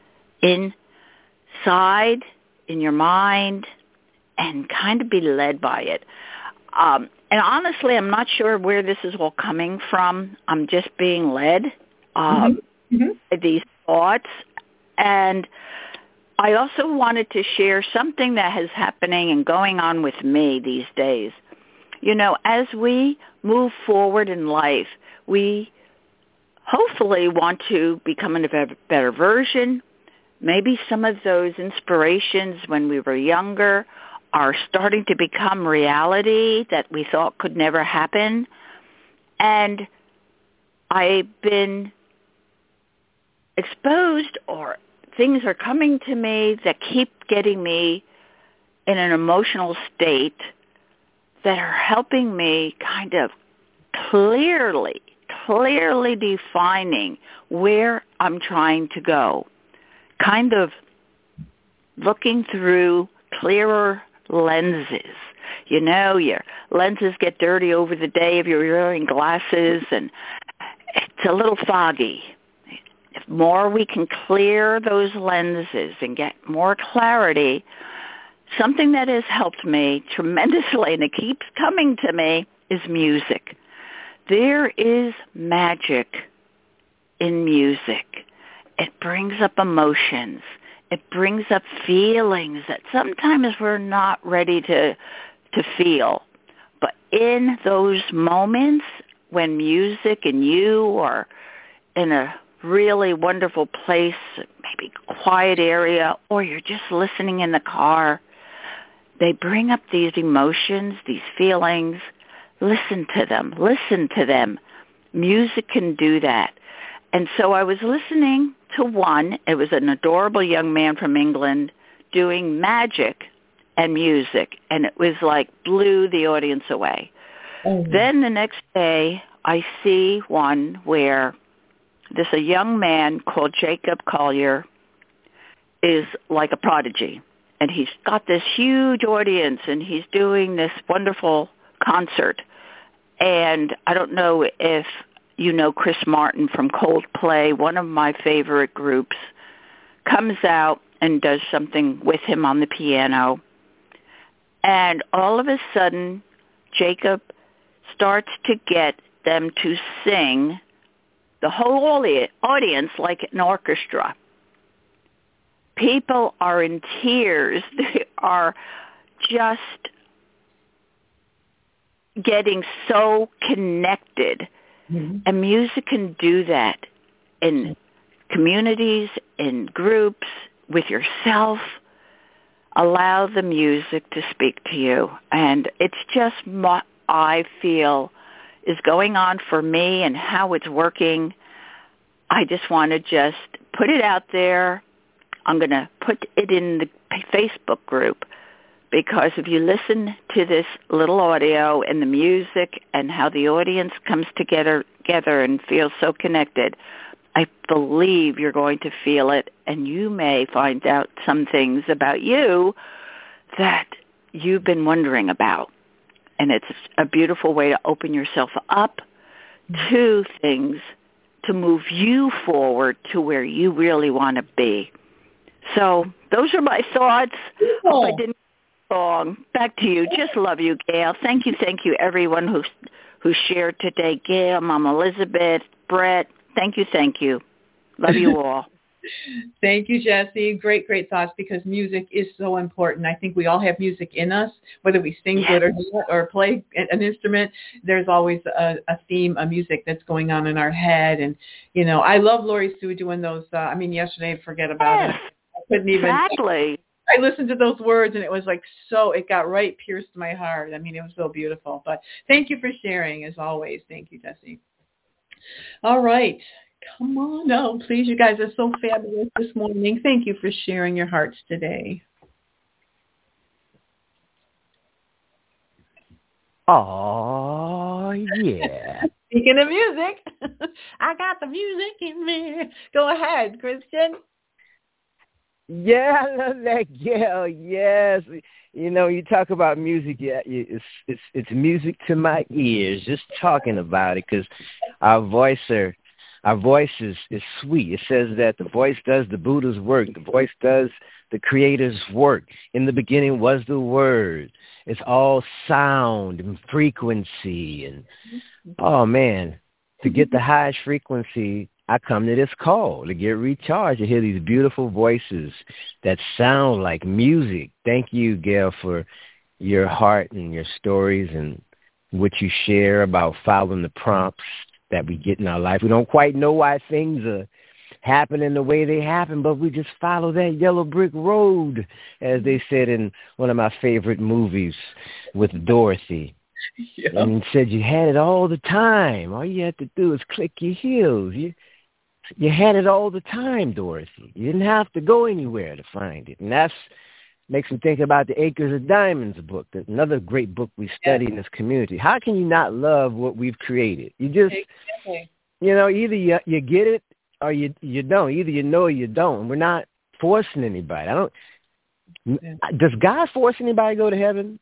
inside, in your mind, and kind of be led by it. Um, and honestly, I'm not sure where this is all coming from. I'm just being led um, mm-hmm. by these thoughts. And I also wanted to share something that is happening and going on with me these days. You know, as we move forward in life, we hopefully want to become a better version. Maybe some of those inspirations when we were younger are starting to become reality that we thought could never happen. And I've been exposed, or things are coming to me that keep getting me in an emotional state that are helping me kind of clearly, clearly defining where I'm trying to go. Kind of looking through clearer lenses. You know, your lenses get dirty over the day if you're wearing glasses, and it's a little foggy. If more we can clear those lenses and get more clarity, something that has helped me tremendously, and it keeps coming to me, is music. There is magic in music. It brings up emotions. It brings up feelings that sometimes we're not ready to to feel. But in those moments when music and you are in a really wonderful place, maybe quiet area, or you're just listening in the car, they bring up these emotions, these feelings. Listen to them. Listen to them. Music can do that. And so I was listening to one. It was an adorable young man from England doing magic and music, and it was like blew the audience away. Mm-hmm. Then the next day, I see one where this a young man called Jacob Collier is like a prodigy, and he's got this huge audience, and he's doing this wonderful concert. And I don't know if you know Chris Martin from Coldplay, one of my favorite groups, comes out and does something with him on the piano. And all of a sudden, Jacob starts to get them to sing, the whole audience, like an orchestra. People are in tears. They are just getting so connected. Mm-hmm. And music can do that in communities, in groups, with yourself. Allow the music to speak to you. And it's just what I feel is going on for me and how it's working. I just want to just put it out there. I'm going to put it in the Facebook group, because if you listen to this little audio and the music and how the audience comes together, together and feels so connected, I believe you're going to feel it, and you may find out some things about you that you've been wondering about. And it's a beautiful way to open yourself up to things to move you forward to where you really want to be. So those are my thoughts. Oh. I didn't go long. Back to you. Just love you, Gail. Thank you, thank you, everyone who who shared today. Gail, Mom Elizabeth, Brett. Thank you, thank you. Love you all. Thank you, Jessie. Great, great thoughts, because music is so important. I think we all have music in us, whether we sing yes. good or not, or play an instrument. There's always a, a theme, a music that's going on in our head. And, you know, I love Lori Sue doing those. Uh, I mean, yesterday, forget about yes, it. I couldn't even. Exactly. I listened to those words, and it was like so, it got right, pierced my heart. I mean, it was so beautiful. But thank you for sharing, as always. Thank you, Jessie. All right. Come on. Oh, please, you guys are so fabulous this morning. Thank you for sharing your hearts today. Oh, yeah. Speaking of music, I got the music in me. Go ahead, Christian. Yeah, I love that, Gail. Yes. You know, you talk about music, yeah, it's it's it's music to my ears, just talking about it, because our voice are, our voice is, is sweet. It says that the voice does the Buddha's work. The voice does the Creator's work. In the beginning was the Word. It's all sound and frequency. And, oh, man, to get the highest frequency, I come to this call to get recharged, to hear these beautiful voices that sound like music. Thank you, Gail, for your heart and your stories and what you share about following the prompts that we get in our life. We don't quite know why things are happening the way they happen, but we just follow that yellow brick road, as they said in one of my favorite movies with Dorothy. Yeah. And said you had it all the time. All you had to do is click your heels. You You had it all the time, Dorothy. You didn't have to go anywhere to find it. And that's makes me think about the Acres of Diamonds book, another great book we study yeah. in this community. How can you not love what we've created? You just, exactly. you know, either you, you get it or you you don't. Either you know or you don't. We're not forcing anybody. I don't. Yeah. Does God force anybody to go to heaven?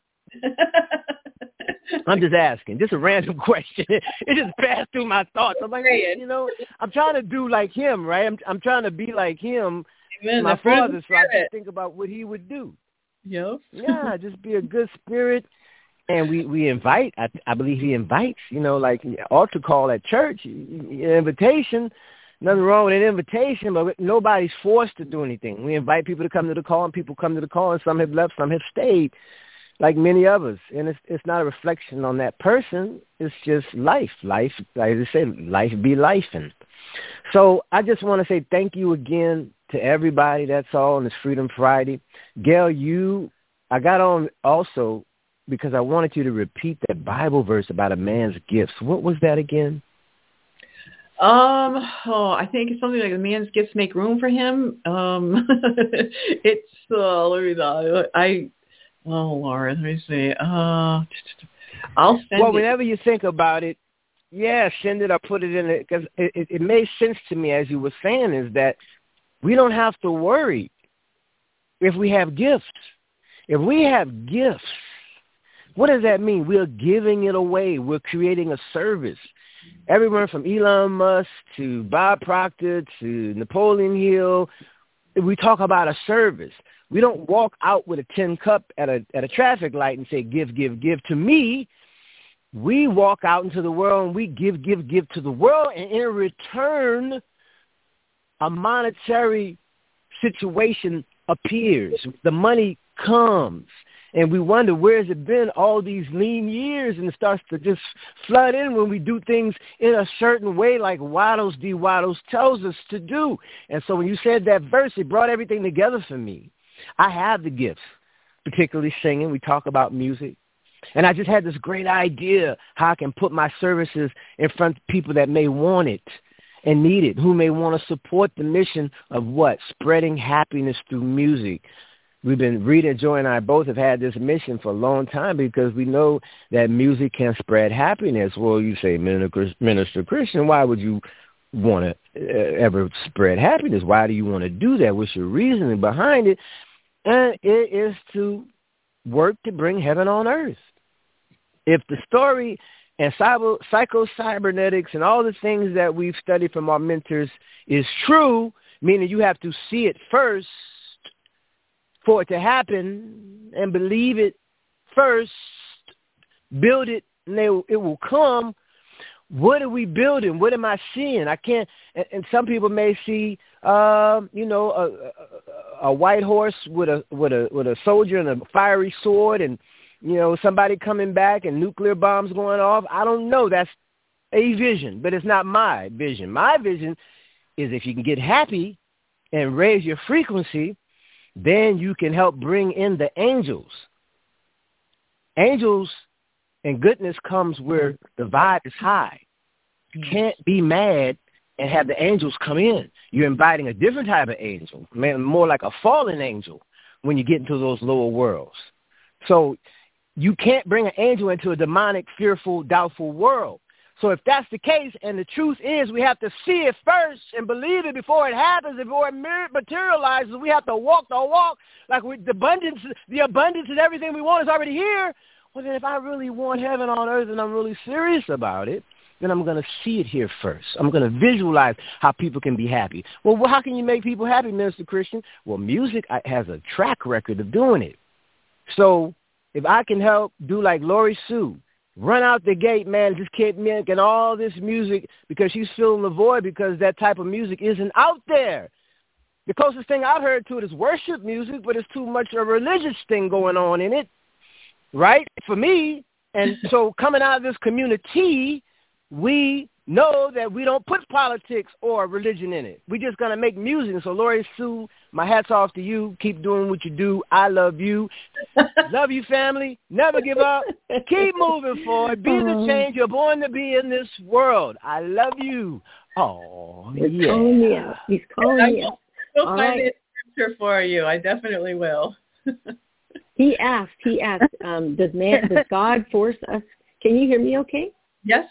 I'm just asking. Just a random question. It just passed through my thoughts. I'm like, you know, I'm trying to do like him, right? I'm I'm trying to be like him, Amen. my father, so I just think about what he would do. Yep. Yeah, just be a good spirit. And we, we invite, I, I believe he invites, you know, like altar call at church, an invitation. Nothing wrong with an invitation, but nobody's forced to do anything. We invite people to come to the call, and people come to the call, and some have left, some have stayed. like many of us, and it's it's not a reflection on that person. It's just life. Life, like I said, life be lifing. So I just want to say thank you again to everybody. That's all on this Freedom Friday. Gail, you, I got on also because I wanted you to repeat that Bible verse about a man's gifts. What was that again? Um, oh, I think it's something like a man's gifts make room for him. Um, it's, uh, let me know. I, oh, Laura, let me see. Uh, I'll send Well, it. whenever you think about it, yeah, send it or put it in it, because it, it, it made sense to me as you were saying is that we don't have to worry if we have gifts. If we have gifts, what does that mean? We're giving it away. We're creating a service. Everyone from Elon Musk to Bob Proctor to Napoleon Hill, we talk about a service. We don't walk out with a tin cup at a at a traffic light and say, give, give, give. To me, we walk out into the world and we give, give, give to the world, and in return, a monetary situation appears. The money comes. And we wonder, where has it been all these lean years? And it starts to just flood in when we do things in a certain way like Waddles D. Waddles tells us to do. And so when you said that verse, it brought everything together for me. I have the gifts, particularly singing. We talk about music. And I just had this great idea how I can put my services in front of people that may want it and need it, who may want to support the mission of what? Spreading happiness through music. We've been, Rita, Joy, and I both have had this mission for a long time because we know that music can spread happiness. Well, you say, Minister Christian, why would you want to uh, ever spread happiness? Why do you want to do that? What's your reasoning behind it? And it is to work to bring heaven on earth. If the story and cyber, psycho-cybernetics and all the things that we've studied from our mentors is true, meaning you have to see it first, for it to happen, and believe it first, build it, and they, it will come. What are we building? What am I seeing? I can't, and, and some people may see, uh, you know, a, a, a white horse with a with a with a soldier and a fiery sword, and you know, somebody coming back and nuclear bombs going off. I don't know. That's a vision, but it's not my vision. My vision is if you can get happy and raise your frequency, then you can help bring in the angels. Angels and goodness comes where the vibe is high. You can't be mad and have the angels come in. You're inviting a different type of angel, more like a fallen angel when you get into those lower worlds. So you can't bring an angel into a demonic, fearful, doubtful world. So if that's the case, and the truth is we have to see it first and believe it before it happens, before it materializes, we have to walk the walk like we, the abundance, the abundance and everything we want is already here. Well, then if I really want heaven on earth and I'm really serious about it, then I'm going to see it here first. I'm going to visualize how people can be happy. Well, how can you make people happy, Minister Christian? Well, music has a track record of doing it. So if I can help do like Lori Sue, run out the gate, man, just keep making all this music because she's filling the void because that type of music isn't out there. The closest thing I've heard to it is worship music, but it's too much a religious thing going on in it, right, for me. And so coming out of this community, we know that we don't put politics or religion in it. We're just going to make music. So, Lori Sue, my hat's off to you. Keep doing what you do. I love you. Love you, family. Never give up. Keep moving forward. Be the change you're born to be in this world. I love you. Oh, He's yeah. calling me out. He's calling me out. I'll All find right. the scripture for you. I definitely will. He asked, he asked, um, does man, does God force us? Can you hear me okay? Yes.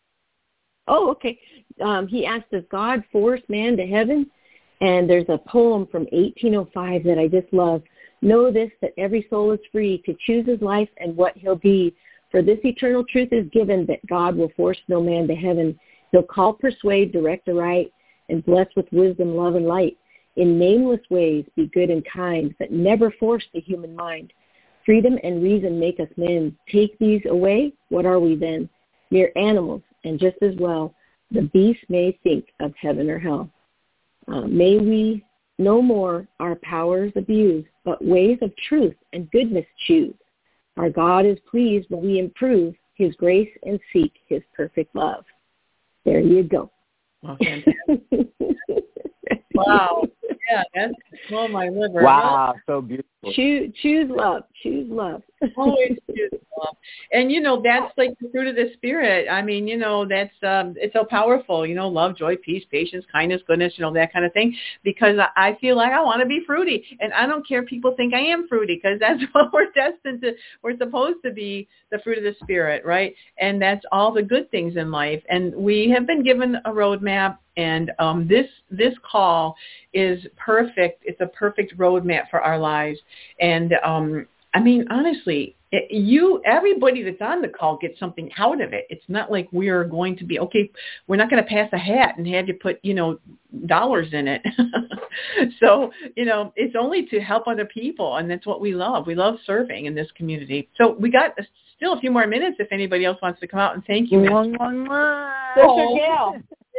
Oh, okay. Um, he asked, does God force man to heaven? And there's a poem from eighteen oh five that I just love. Know this, that every soul is free to choose his life and what he'll be. For this eternal truth is given, that God will force no man to heaven. He'll call, persuade, direct aright, and bless with wisdom, love, and light. In nameless ways be good and kind, but never force the human mind. Freedom and reason make us men. Take these away, what are we then? Mere animals, and just as well, the beast may think of heaven or hell. Uh, may we no more our powers abuse, but ways of truth and goodness choose. Our God is pleased when we improve his grace and seek his perfect love. There you go. Oh, fantastic. Wow. Yeah, that's oh my liver. Wow, so beautiful. Choose, choose love. Choose love. Always choose love. And, you know, that's like the fruit of the Spirit. I mean, you know, that's, um, it's so powerful, you know, love, joy, peace, patience, kindness, goodness, you know, that kind of thing, because I feel like I want to be fruity. And I don't care if people think I am fruity, because that's what we're destined to, we're supposed to be, the fruit of the Spirit, right? And that's all the good things in life. And we have been given a roadmap. And um, this this call is perfect. It's a perfect roadmap for our lives. And um, I mean, honestly, it, you everybody that's on the call gets something out of it. It's not like we're going to be okay. We're not going to pass a hat and have you put you know dollars in it. So you know, it's only to help other people, and that's what we love. We love serving in this community. So we got still a few more minutes if anybody else wants to come out and thank you. One, one, one. Sister Gail.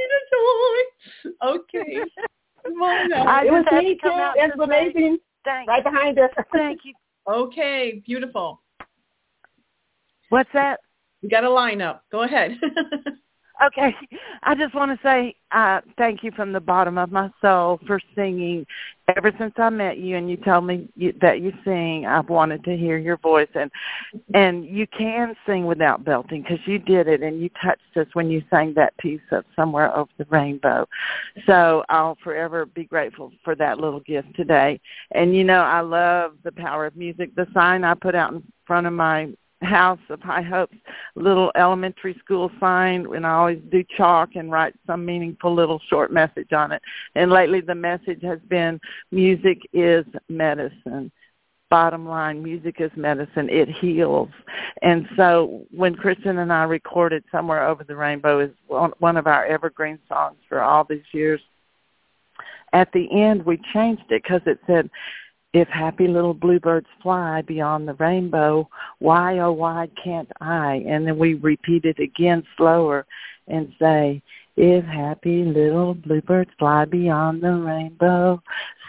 Okay. Come on now. I it was me too. Exclamation. Right behind us. Thank you. Okay, beautiful. What's that? We got a lineup. Go ahead. Okay. I just want to say uh, thank you from the bottom of my soul for singing. Ever since I met you and you told me you, that you sing, I've wanted to hear your voice. And and you can sing without belting because you did it and you touched us when you sang that piece of Somewhere Over the Rainbow. So I'll forever be grateful for that little gift today. And, you know, I love the power of music. The sign I put out in front of my House of High Hopes little elementary school sign, and I always do chalk and write some meaningful little short message on it. And lately the message has been music is medicine. Bottom line, music is medicine. It heals. And so when Kristen and I recorded Somewhere Over the Rainbow is one of our evergreen songs for all these years, at the end we changed it because it said, if happy little bluebirds fly beyond the rainbow, why, oh, why can't I? And then we repeat it again slower and say, if happy little bluebirds fly beyond the rainbow,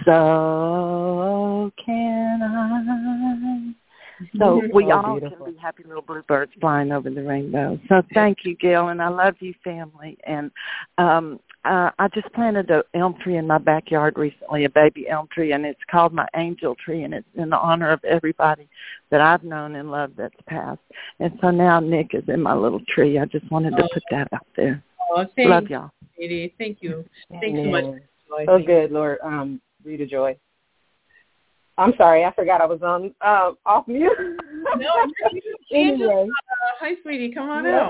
so can I. So we oh, all beautiful. can be happy little bluebirds flying over the rainbow. So thank you, Gail, and I love you, family. And um, uh, I just planted an elm tree in my backyard recently, a baby elm tree, and it's called my angel tree, and it's in honor of everybody that I've known and loved that's passed. And so now Nick is in my little tree. I just wanted to put that out there. Oh, thanks, love y'all. Katie. Thank you. Thanks so much. Joy. So good, Lord. Um, Rita Joy. I'm sorry, I forgot I was on uh, off mute. No, anyway. Uh, hi, sweetie. Come on yeah. out.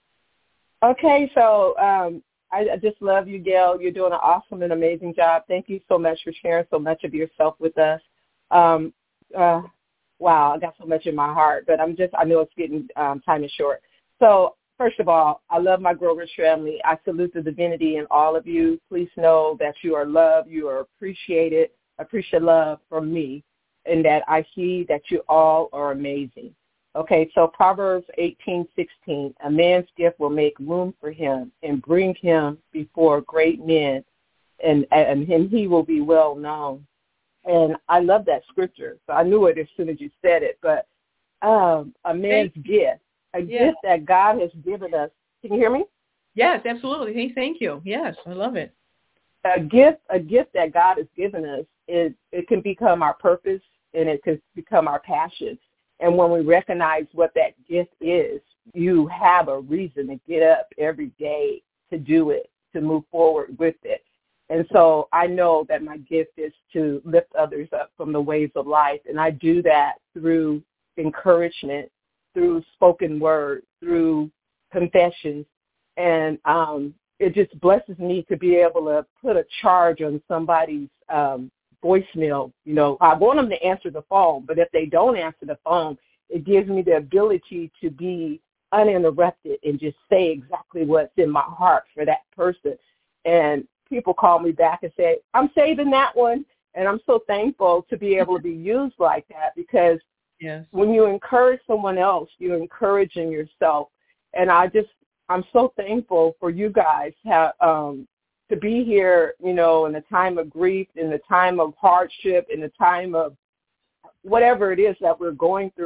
Okay, so um, I, I just love you, Gail. You're doing an awesome and amazing job. Thank you so much for sharing so much of yourself with us. Um, uh, wow, I got so much in my heart, but I'm just, I know it's getting, um, time is short. So first of all, I love my Grow Rich family. I salute the divinity in all of you. Please know that you are loved, you are appreciated. Appreciate love from me, and that I see that you all are amazing. Okay, so Proverbs eighteen sixteen, a man's gift will make room for him and bring him before great men, and and, and he will be well known. And I love that scripture. So I knew it as soon as you said it, but um, a man's gift, a yeah. gift that God has given us. Can you hear me? Yes, absolutely. Thank you. Yes, I love it. A gift, a gift that God has given us is it can become our purpose and it can become our passion. And when we recognize what that gift is, you have a reason to get up every day to do it, to move forward with it. And so I know that my gift is to lift others up from the ways of life. And I do that through encouragement, through spoken word, through confessions. And um it just blesses me to be able to put a charge on somebody's um, voicemail. You know, I want them to answer the phone, but if they don't answer the phone, it gives me the ability to be uninterrupted and just say exactly what's in my heart for that person. And people call me back and say, I'm saving that one. And I'm so thankful to be able to be used like that because yes. when you encourage someone else, you're encouraging yourself. And I just, I'm so thankful for you guys have, um, to be here, you know, in the time of grief, in the time of hardship, in the time of whatever it is that we're going through.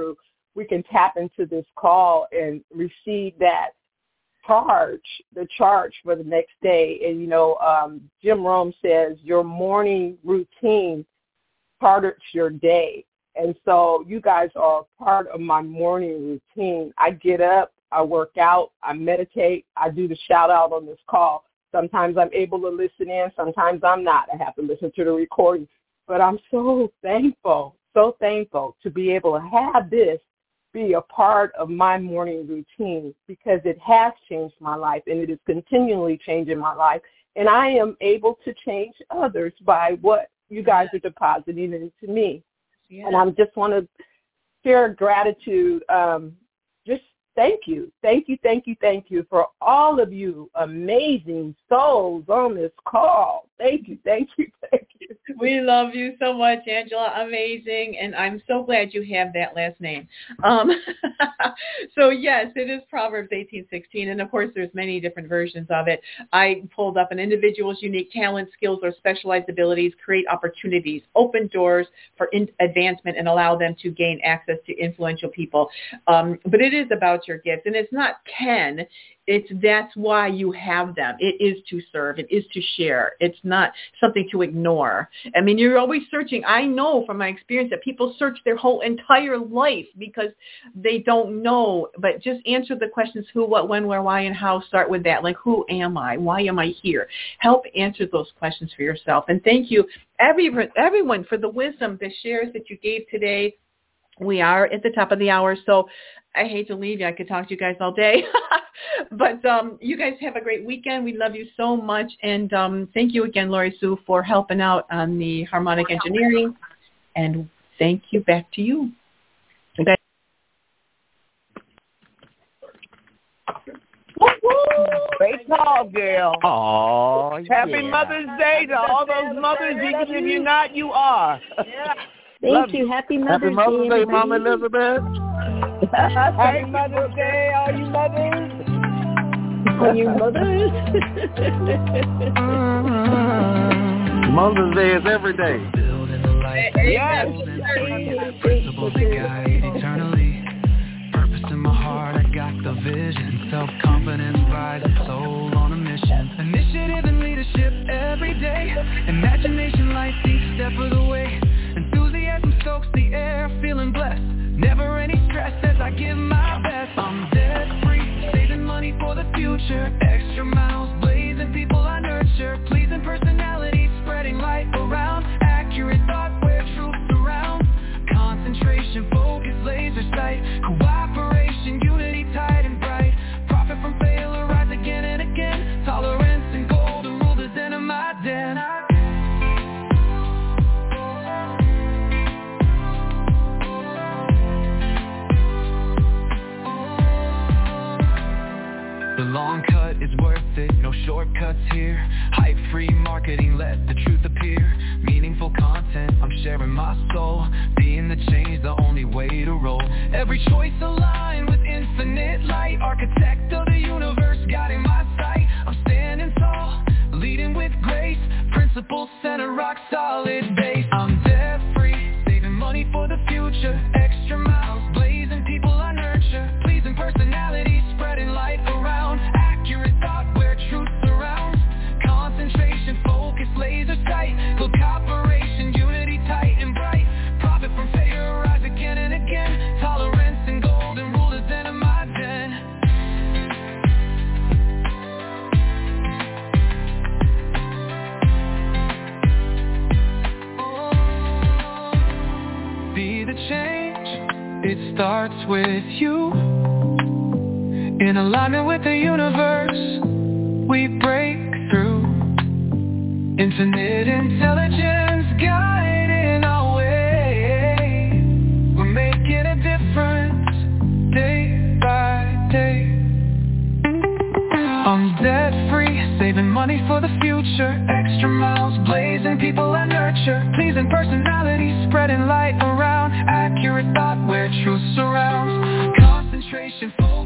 we can tap into this call and receive that charge, the charge for the next day. And, you know, um, Jim Rohn says your morning routine charts your day. And so you guys are part of my morning routine. I get up, I work out, I meditate, I do the shout out on this call. Sometimes I'm able to listen in, sometimes I'm not. I have to listen to the recording. But I'm so thankful, so thankful to be able to have this be a part of my morning routine, because it has changed my life and it is continually changing my life. And I am able to change others by what you guys are depositing into me. Yeah. And I just want to share gratitude. Um, just thank you. Thank you, thank you, thank you for all of you amazing souls on this call. Thank you, thank you, thank you. We love you so much, Angela. Amazing. And I'm so glad you have that last name. Um, so, yes, it is Proverbs eighteen sixteen. And, of course, there's many different versions of it. I pulled up an individual's unique talents, skills, or specialized abilities create opportunities, open doors for in- advancement, and allow them to gain access to influential people. Um, but it is about your gifts. And it's not can. It's that's why you have them. It is to serve. It is to share. It's not something to ignore. I mean, you're always searching. I know from my experience that people search their whole entire life because they don't know. But just answer the questions who, what, when, where, why, and how. Start with that. Like, who am I? Why am I here? Help answer those questions for yourself. And thank you, every, everyone, for the wisdom, the shares that you gave today. We are at the top of the hour, so I hate to leave you. I could talk to you guys all day. But um, you guys have a great weekend. We love you so much. And um, thank you again, Lori Sue, for helping out on the harmonic engineering. And thank you. Back to you. Okay. Great call, girl. Oh, Happy yeah. Mother's Day to all those mothers. Even if you're not, you are. Yeah. Thank Love you. you. Happy Mother's, Happy Mother's Day, Day, Mama Elizabeth. Happy Mother's Day, all you mothers. All you mothers. Mother's Day is every day. Yes. Principles that guide eternally. Purpose in my heart, I got the vision. Self-confidence by the soul on a mission. Initiative and leadership every day. Imagination lights each step of the way. Enthusiasm soaks the air, feeling blessed. Never any stress as I give my best. I'm debt free, saving money for the future. Extra miles, blazing people I nurture. Pleasing personality, spreading light around. Accurate thought where truth surrounds. Concentration, focus, laser sight. Cooperation, unity tight and bright. Profit from failure, rise again and again. Tolerance and golden rule is in my den. The long cut is worth it, no shortcuts here. Hype-free marketing, let the truth appear. Meaningful content, I'm sharing my soul. Being the change, the only way to roll. Every choice aligned with infinite light. Architect of the universe, guiding my sight. I'm standing tall, leading with grace. Principles center, rock solid base. I'm debt-free, saving money for the future. Extra miles, blazing people I nurture. Pleasing personality, spreading light around. Accurate thought where truth surrounds. Concentration, focus, laser sight. Full cooperation, unity tight and bright. Profit from failure, rise again and again. Tolerance and golden rule is in my den. Oh, be the change, it starts with you. In alignment with the universe, we break through. Infinite intelligence guiding our way. We're making a difference day by day. I'm debt free, saving money for the future. Extra miles, blazing people I nurture. Pleasing personality, spreading light around. Accurate thought where truth surrounds. Concentration, focus.